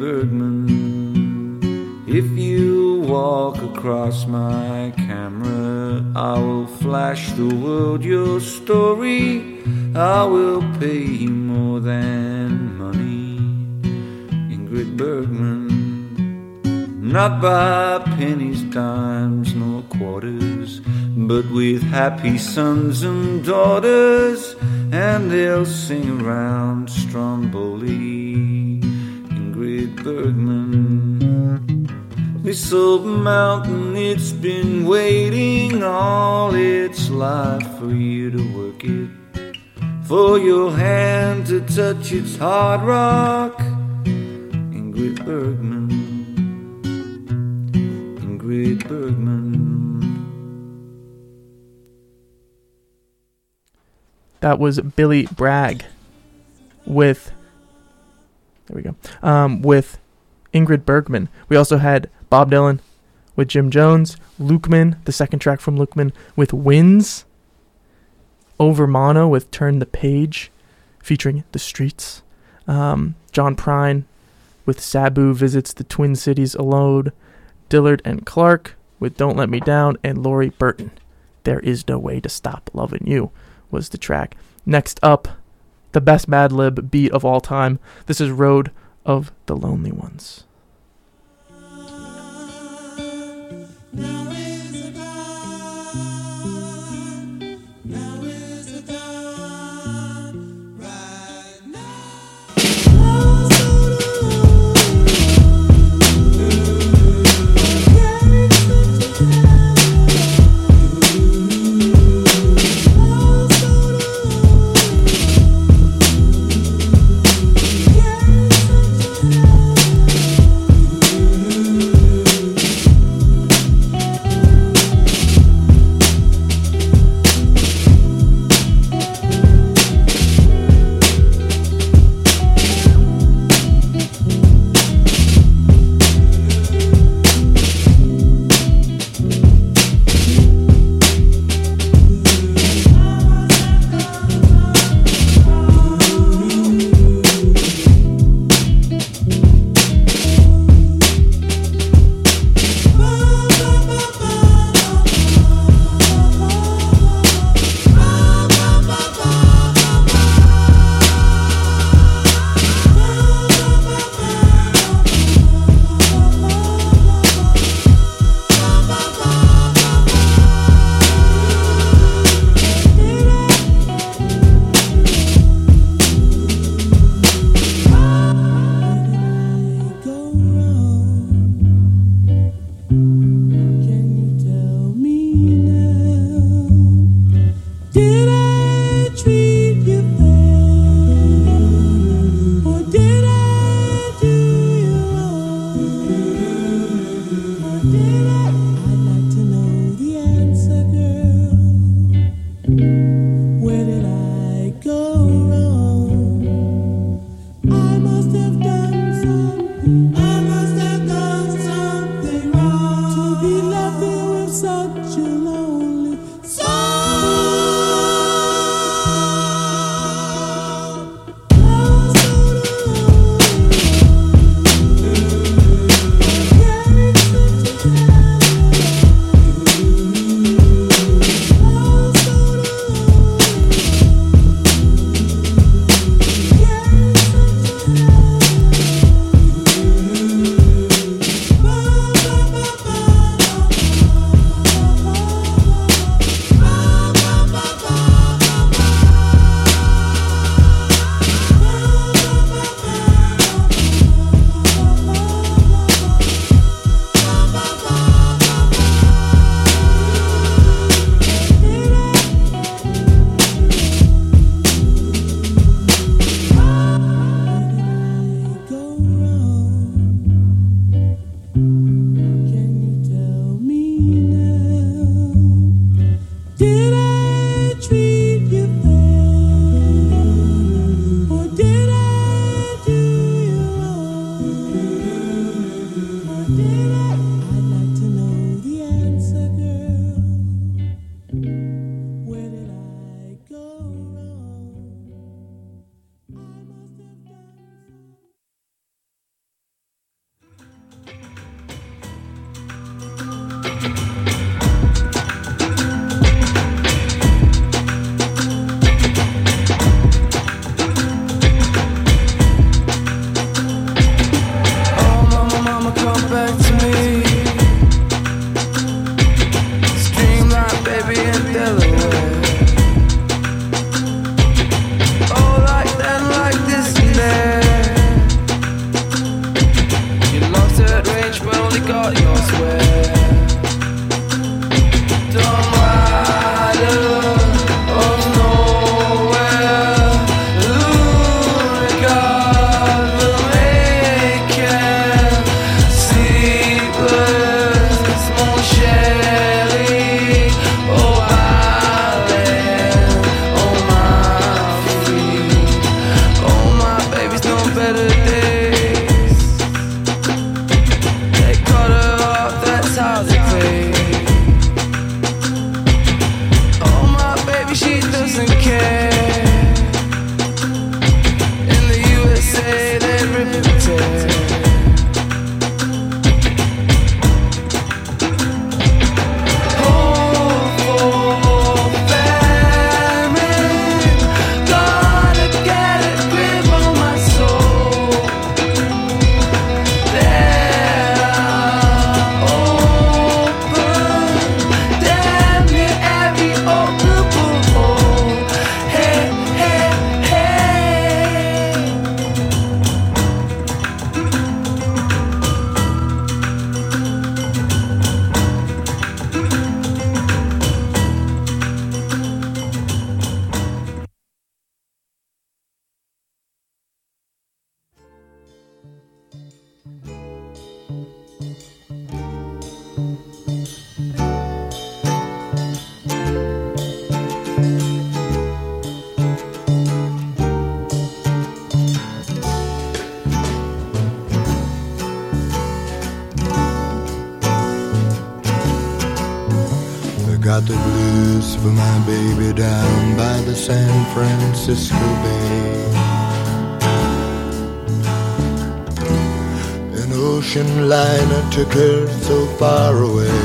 Bergman. If you walk across my camera, I will flash the world your story. I will pay you more than money, Ingrid Bergman. Not by pennies, dimes, nor quarters, but with happy sons and daughters, and they'll sing around Stromboli, Ingrid Bergman. This old mountain, it's been waiting all its life for you to work it, for your hand to touch its hard rock, Ingrid Bergman. Ingrid Bergman. That was Billy Bragg with, there we go, with Ingrid Bergman. We also had Bob Dylan with Jim Jones, Lukeman, the second track from Lukeman, with Winds, Over Mono with Turn the Page, featuring The Streets, John Prine with Sabu Visits the Twin Cities Alone, Dillard and Clark with Don't Let Me Down, and Laurie Burton, There Is No Way to Stop Lovin' You was the track. Next up, the best Mad Lib beat of all time. This is Road of the Lonely Ones. got the blues for my baby down by the San Francisco Bay. An ocean liner took her so far away.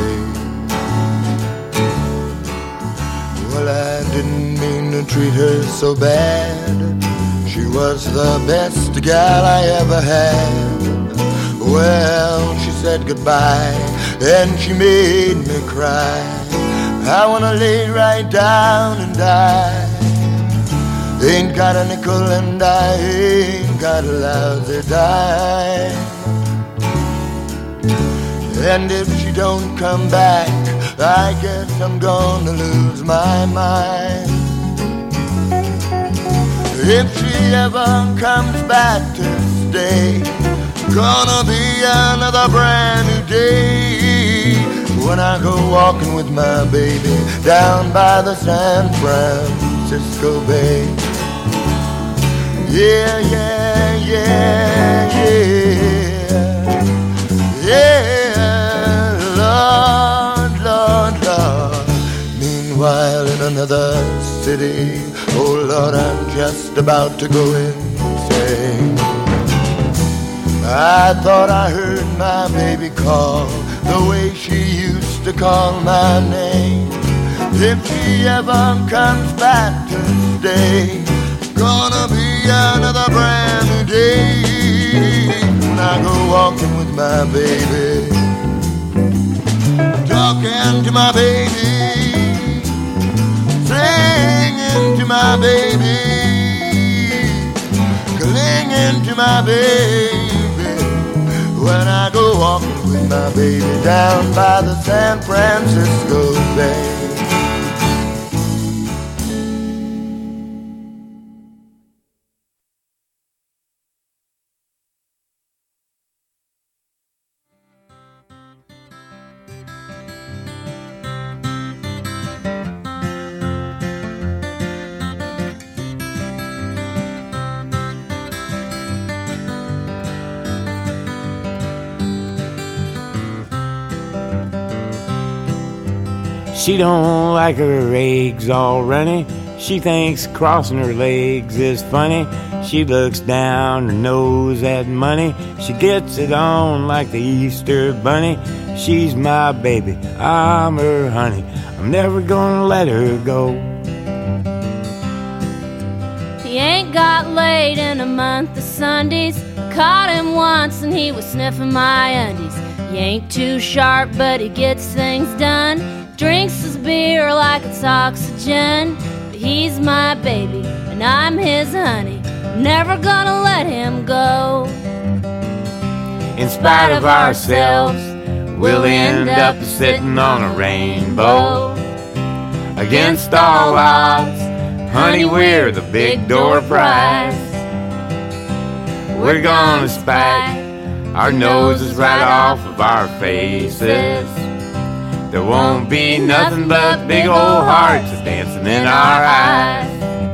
Well, I didn't mean to treat her so bad. She was the best gal I ever had. Well, she said goodbye and she made me cry. I wanna lay right down and die. Ain't got a nickel and I ain't got a lousy dime. And if she don't come back, I guess I'm gonna lose my mind. If she ever comes back to stay, gonna be another brand new day when I go walking with my baby down by the San Francisco Bay. Yeah, yeah, yeah, yeah. Yeah, Lord, Lord, Lord. Meanwhile in another city, oh Lord, I'm just about to go insane. I thought I heard my baby call the way she used to call my name. If she ever comes back to stay, gonna be another brand new day when I go walking with my baby, talking to my baby, singing to my baby, clinging to my baby. When I go walking with my baby down by the San Francisco Bay. She don't like her eggs all runny. She thinks crossing her legs is funny. She looks down her nose at money. She gets it on like the Easter bunny. She's my baby, I'm her honey. I'm never gonna let her go. He ain't got laid in a month of Sundays. I caught him once and he was sniffing my undies. He ain't too sharp, but he gets things done. Drinks his beer like it's oxygen. But he's my baby and I'm his honey. I'm never gonna let him go. In spite of ourselves, we'll end up sitting on a rainbow. Against all odds, honey, we're the big door prize. We're gonna spike our noses right off of our faces. There won't be nothing but big old hearts dancing in our eyes.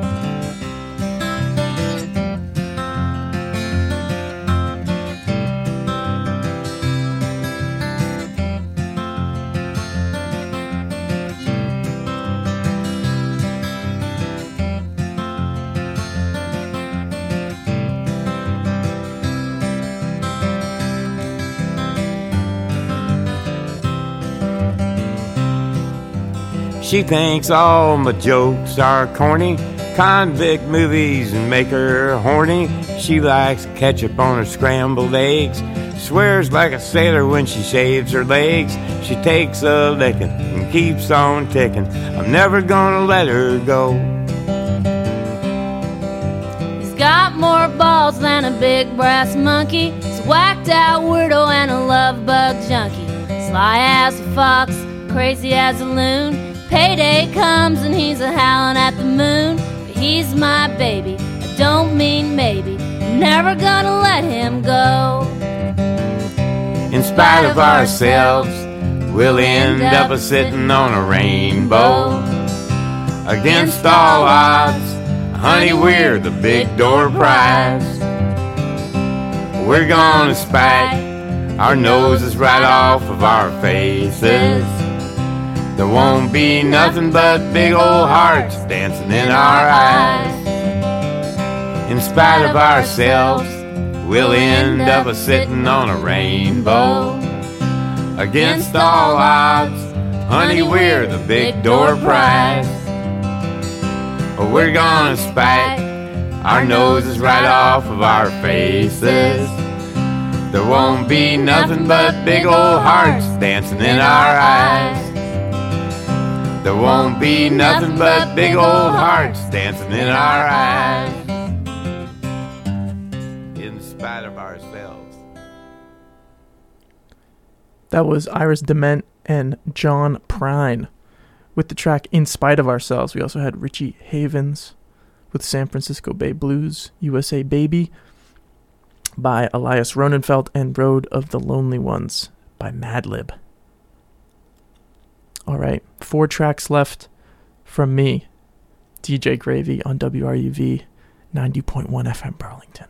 She thinks all my jokes are corny. Convict movies and make her horny. She likes ketchup on her scrambled eggs. Swears like a sailor when she shaves her legs. She takes a licking and keeps on ticking. I'm never gonna let her go. He's got more balls than a big brass monkey. He's a whacked out weirdo and a love bug junkie. Sly as a fox, crazy as a loon. Payday comes and he's a howling at the moon. But he's my baby, I don't mean maybe. I'm never gonna let him go. In spite of ourselves, we'll end up a-sitting on a rainbow. Against all odds, honey, we're the big door prize. We're gonna spike our noses right off of our faces. There won't be nothing but big old hearts dancing in our eyes. In spite of ourselves, we'll end up a-sitting on a rainbow. Against all odds, honey, we're the big door prize. We're gonna spike our noses right off of our faces. There won't be nothing but big old hearts dancing in our eyes. There won't be nothing but big old hearts dancing in our eyes. In spite of ourselves. That was Iris Dement and John Prine with the track In Spite of Ourselves. We also had Richie Havens with San Francisco Bay Blues, USA Baby by Elias Ronenfeld, and Road of the Lonely Ones by Madlib. All right, 4 tracks left from me, DJ Gravy on WRUV 90.1 FM Burlington.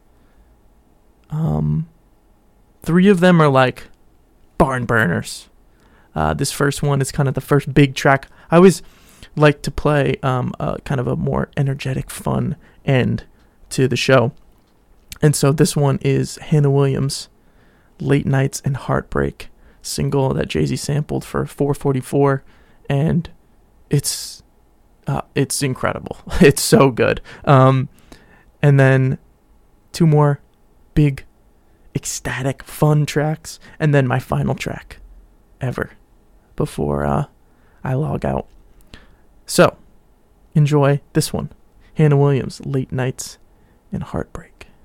3 of them are like barn burners. This first one is kind of the first big track. I always like to play kind of a more energetic, fun end to the show. And so this one is Hannah Williams' Late Nights and Heartbreak single that Jay-Z sampled for 444, and it's incredible. It's so good. And then 2 more big, ecstatic, fun tracks, and then my final track ever before I log out. So, enjoy this one. Hannah Williams, Late Nights and Heartbreak.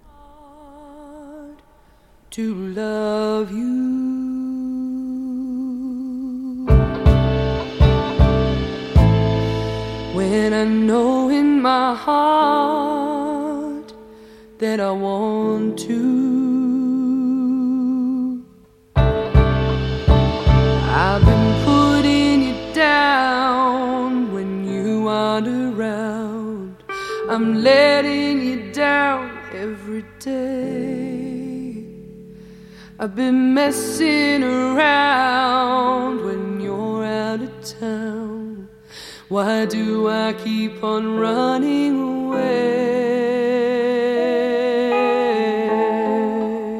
To love you, when I know in my heart that I want to. I've been putting you down when you aren't around. I'm letting you down every day. I've been messing around when you're out of town. Why do I keep on running away?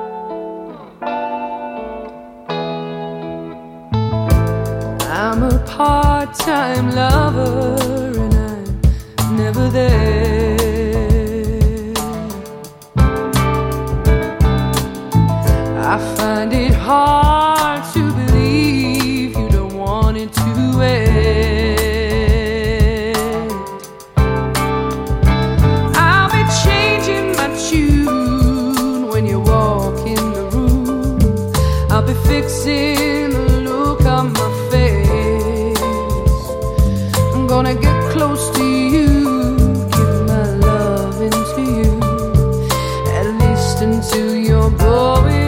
I'm a part-time lover and I'm never there. I find it hard to believe you don't want it to end. I'll be changing my tune when you walk in the room. I'll be fixing the look on my face. I'm gonna get close to you, give my love into you, at least until you're going.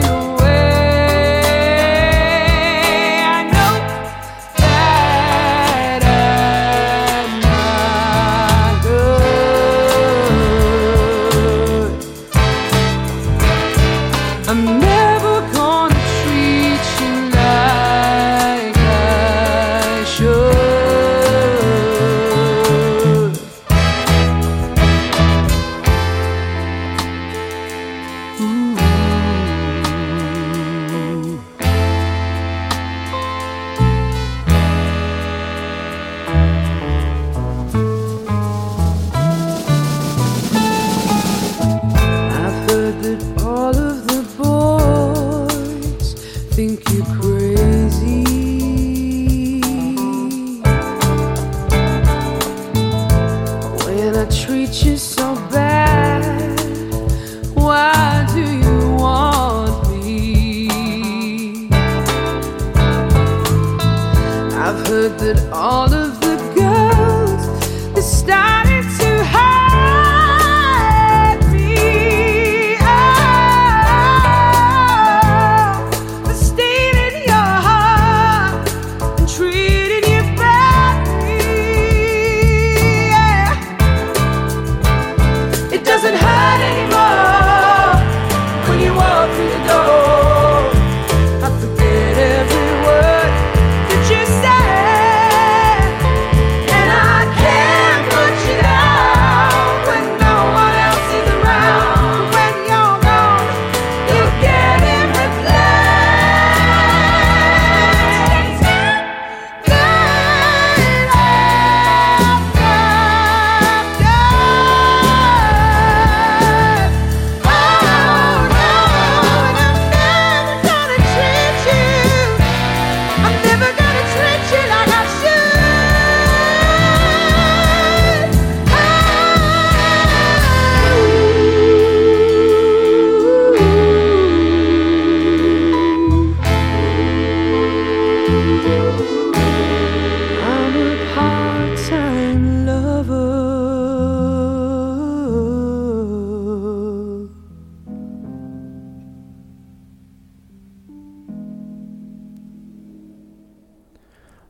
Say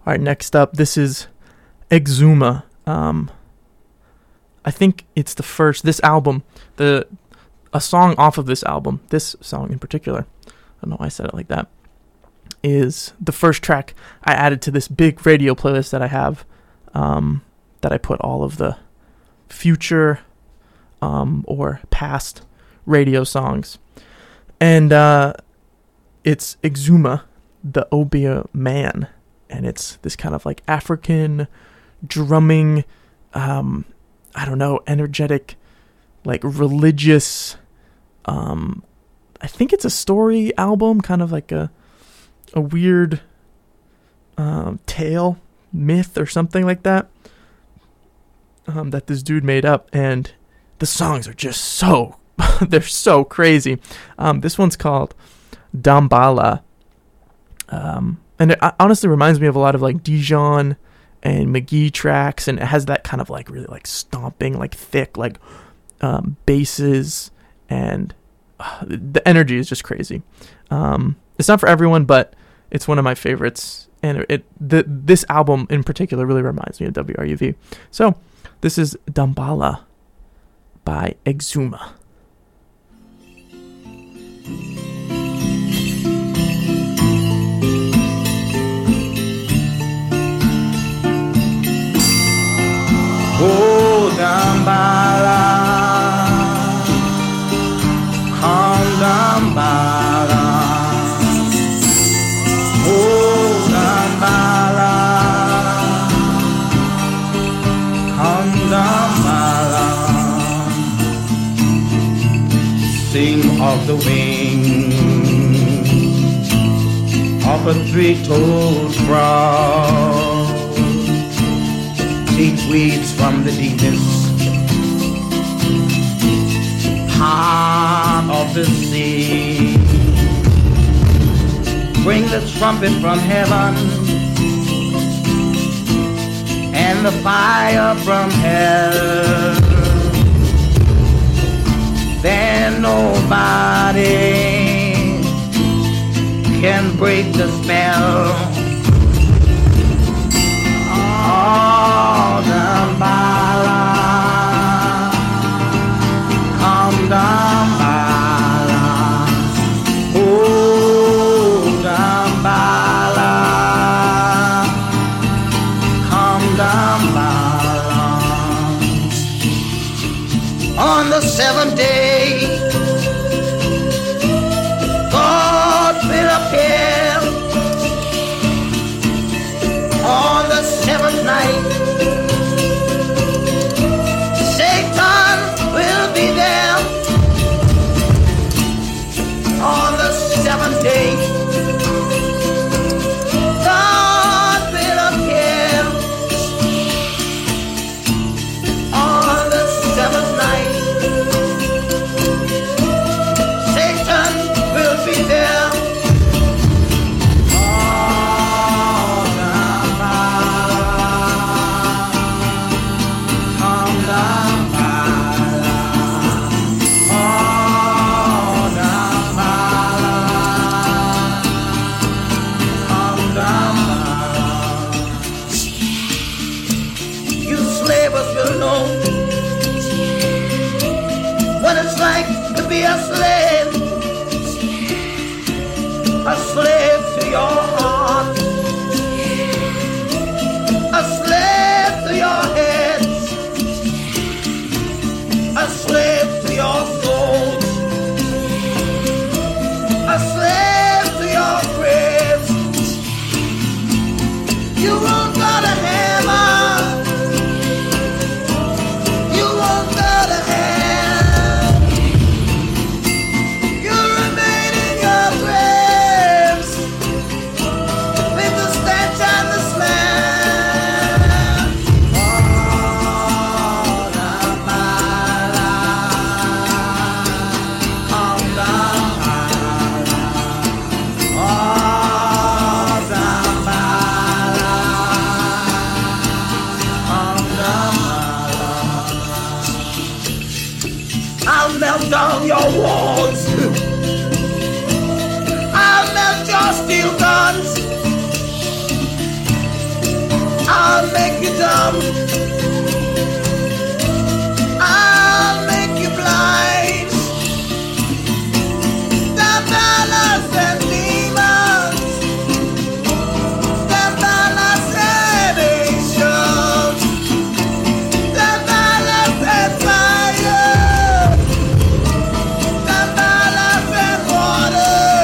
All right, next up, this is Exuma. I think it's this album, a song off of this album, this song in particular, I don't know why I said it like that, is the first track I added to this big radio playlist that I have, that I put all of the future or past radio songs. And it's Exuma, the Obeah Man. And it's this kind of like African drumming, energetic, like religious, I think it's a story album, kind of like a weird tale, myth or something like that, that this dude made up. And the songs are just they're so crazy. This one's called Dambala. And it honestly reminds me of a lot of like Dijon and McGee tracks, and it has that kind of like really like stomping, like thick, like basses, and the energy is just crazy. It's not for everyone, but it's one of my favorites, and this album in particular really reminds me of WRUV. So this is Dambala by Exuma. Oh, Dambala, come Dambala. Oh, Dambala, come Dambala. Sing of the wings of a three-toed frog. Teach weeds from the deepest heart of the sea. Bring the trumpet from heaven and the fire from hell. Then nobody can break the spell. Oh, Dambala, come Dambala. Oh, Dambala, come Dambala. On the seventh day, God will appear. On the seventh night, Satan will be there. On the seventh day, God will appear. On the seventh night, you dumb. I'll make you blind. Dambalas and demons. Dambalas and angels. Dambalas and fire. Dambalas and water.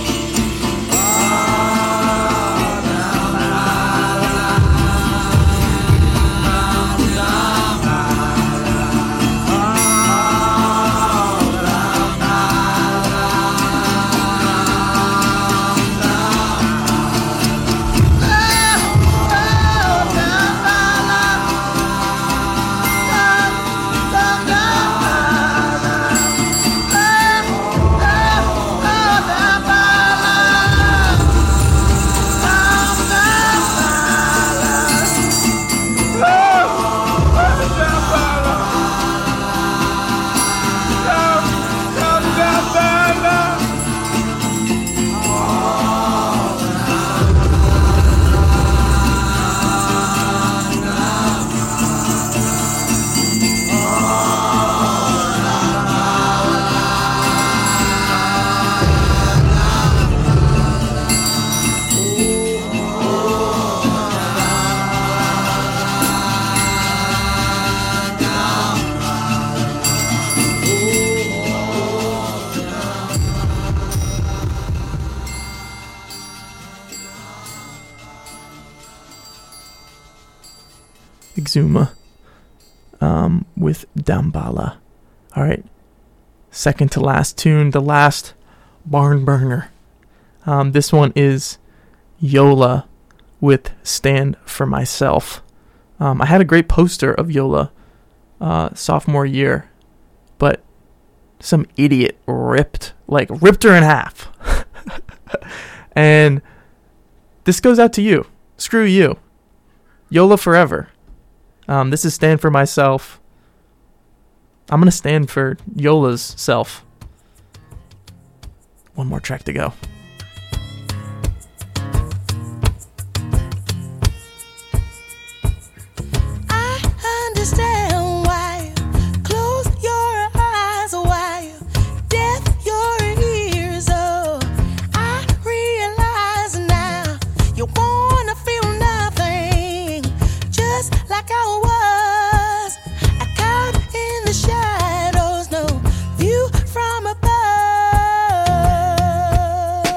Exuma with Dambala. All right, second to last tune, the last barn burner. This one is Yola with Stand for Myself. I had a great poster of Yola sophomore year, but some idiot ripped her in half. And this goes out to you. Screw you. Yola forever. This is Stand for Myself. I'm going to stand for Yola's self. One more track to go. I understand why you close your eyes, why you deaf your ears. Oh, I realize now you wanna feel nothing, just like I was. I caught in the shadows, no view from above.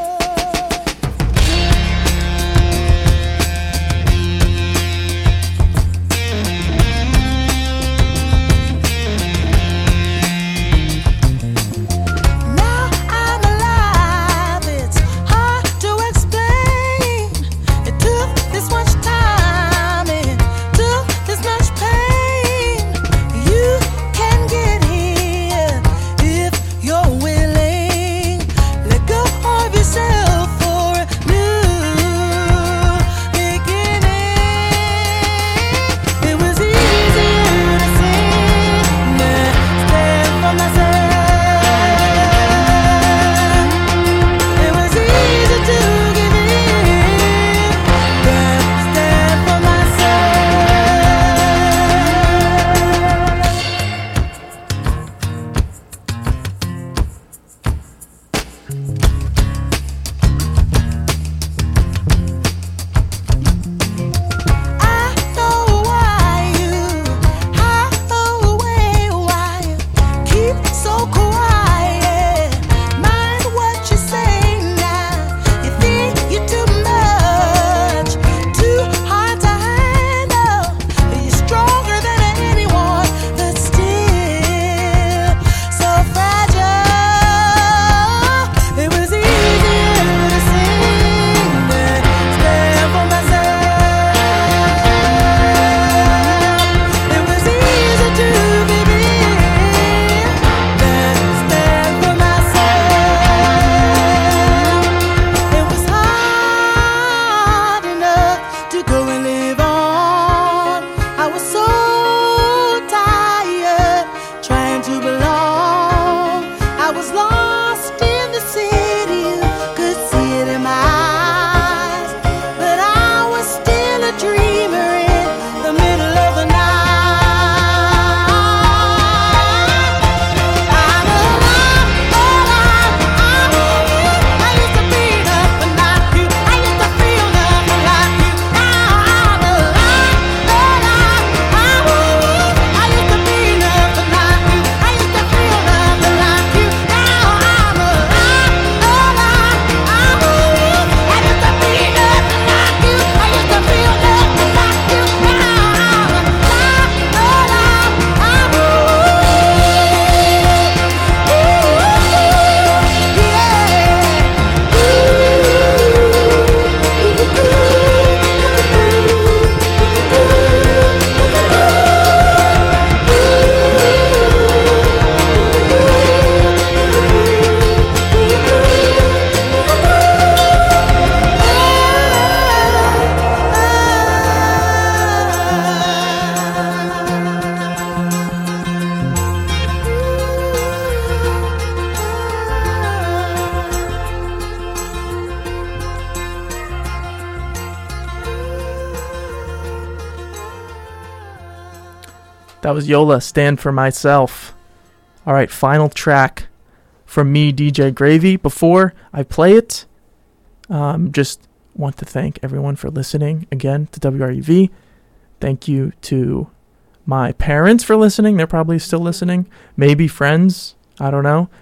That was Yola, Stand For Myself. All right, final track from me, DJ Gravy. Before I play it, just want to thank everyone for listening again to WRUV. Thank you to my parents for listening. They're probably still listening. Maybe friends. I don't know.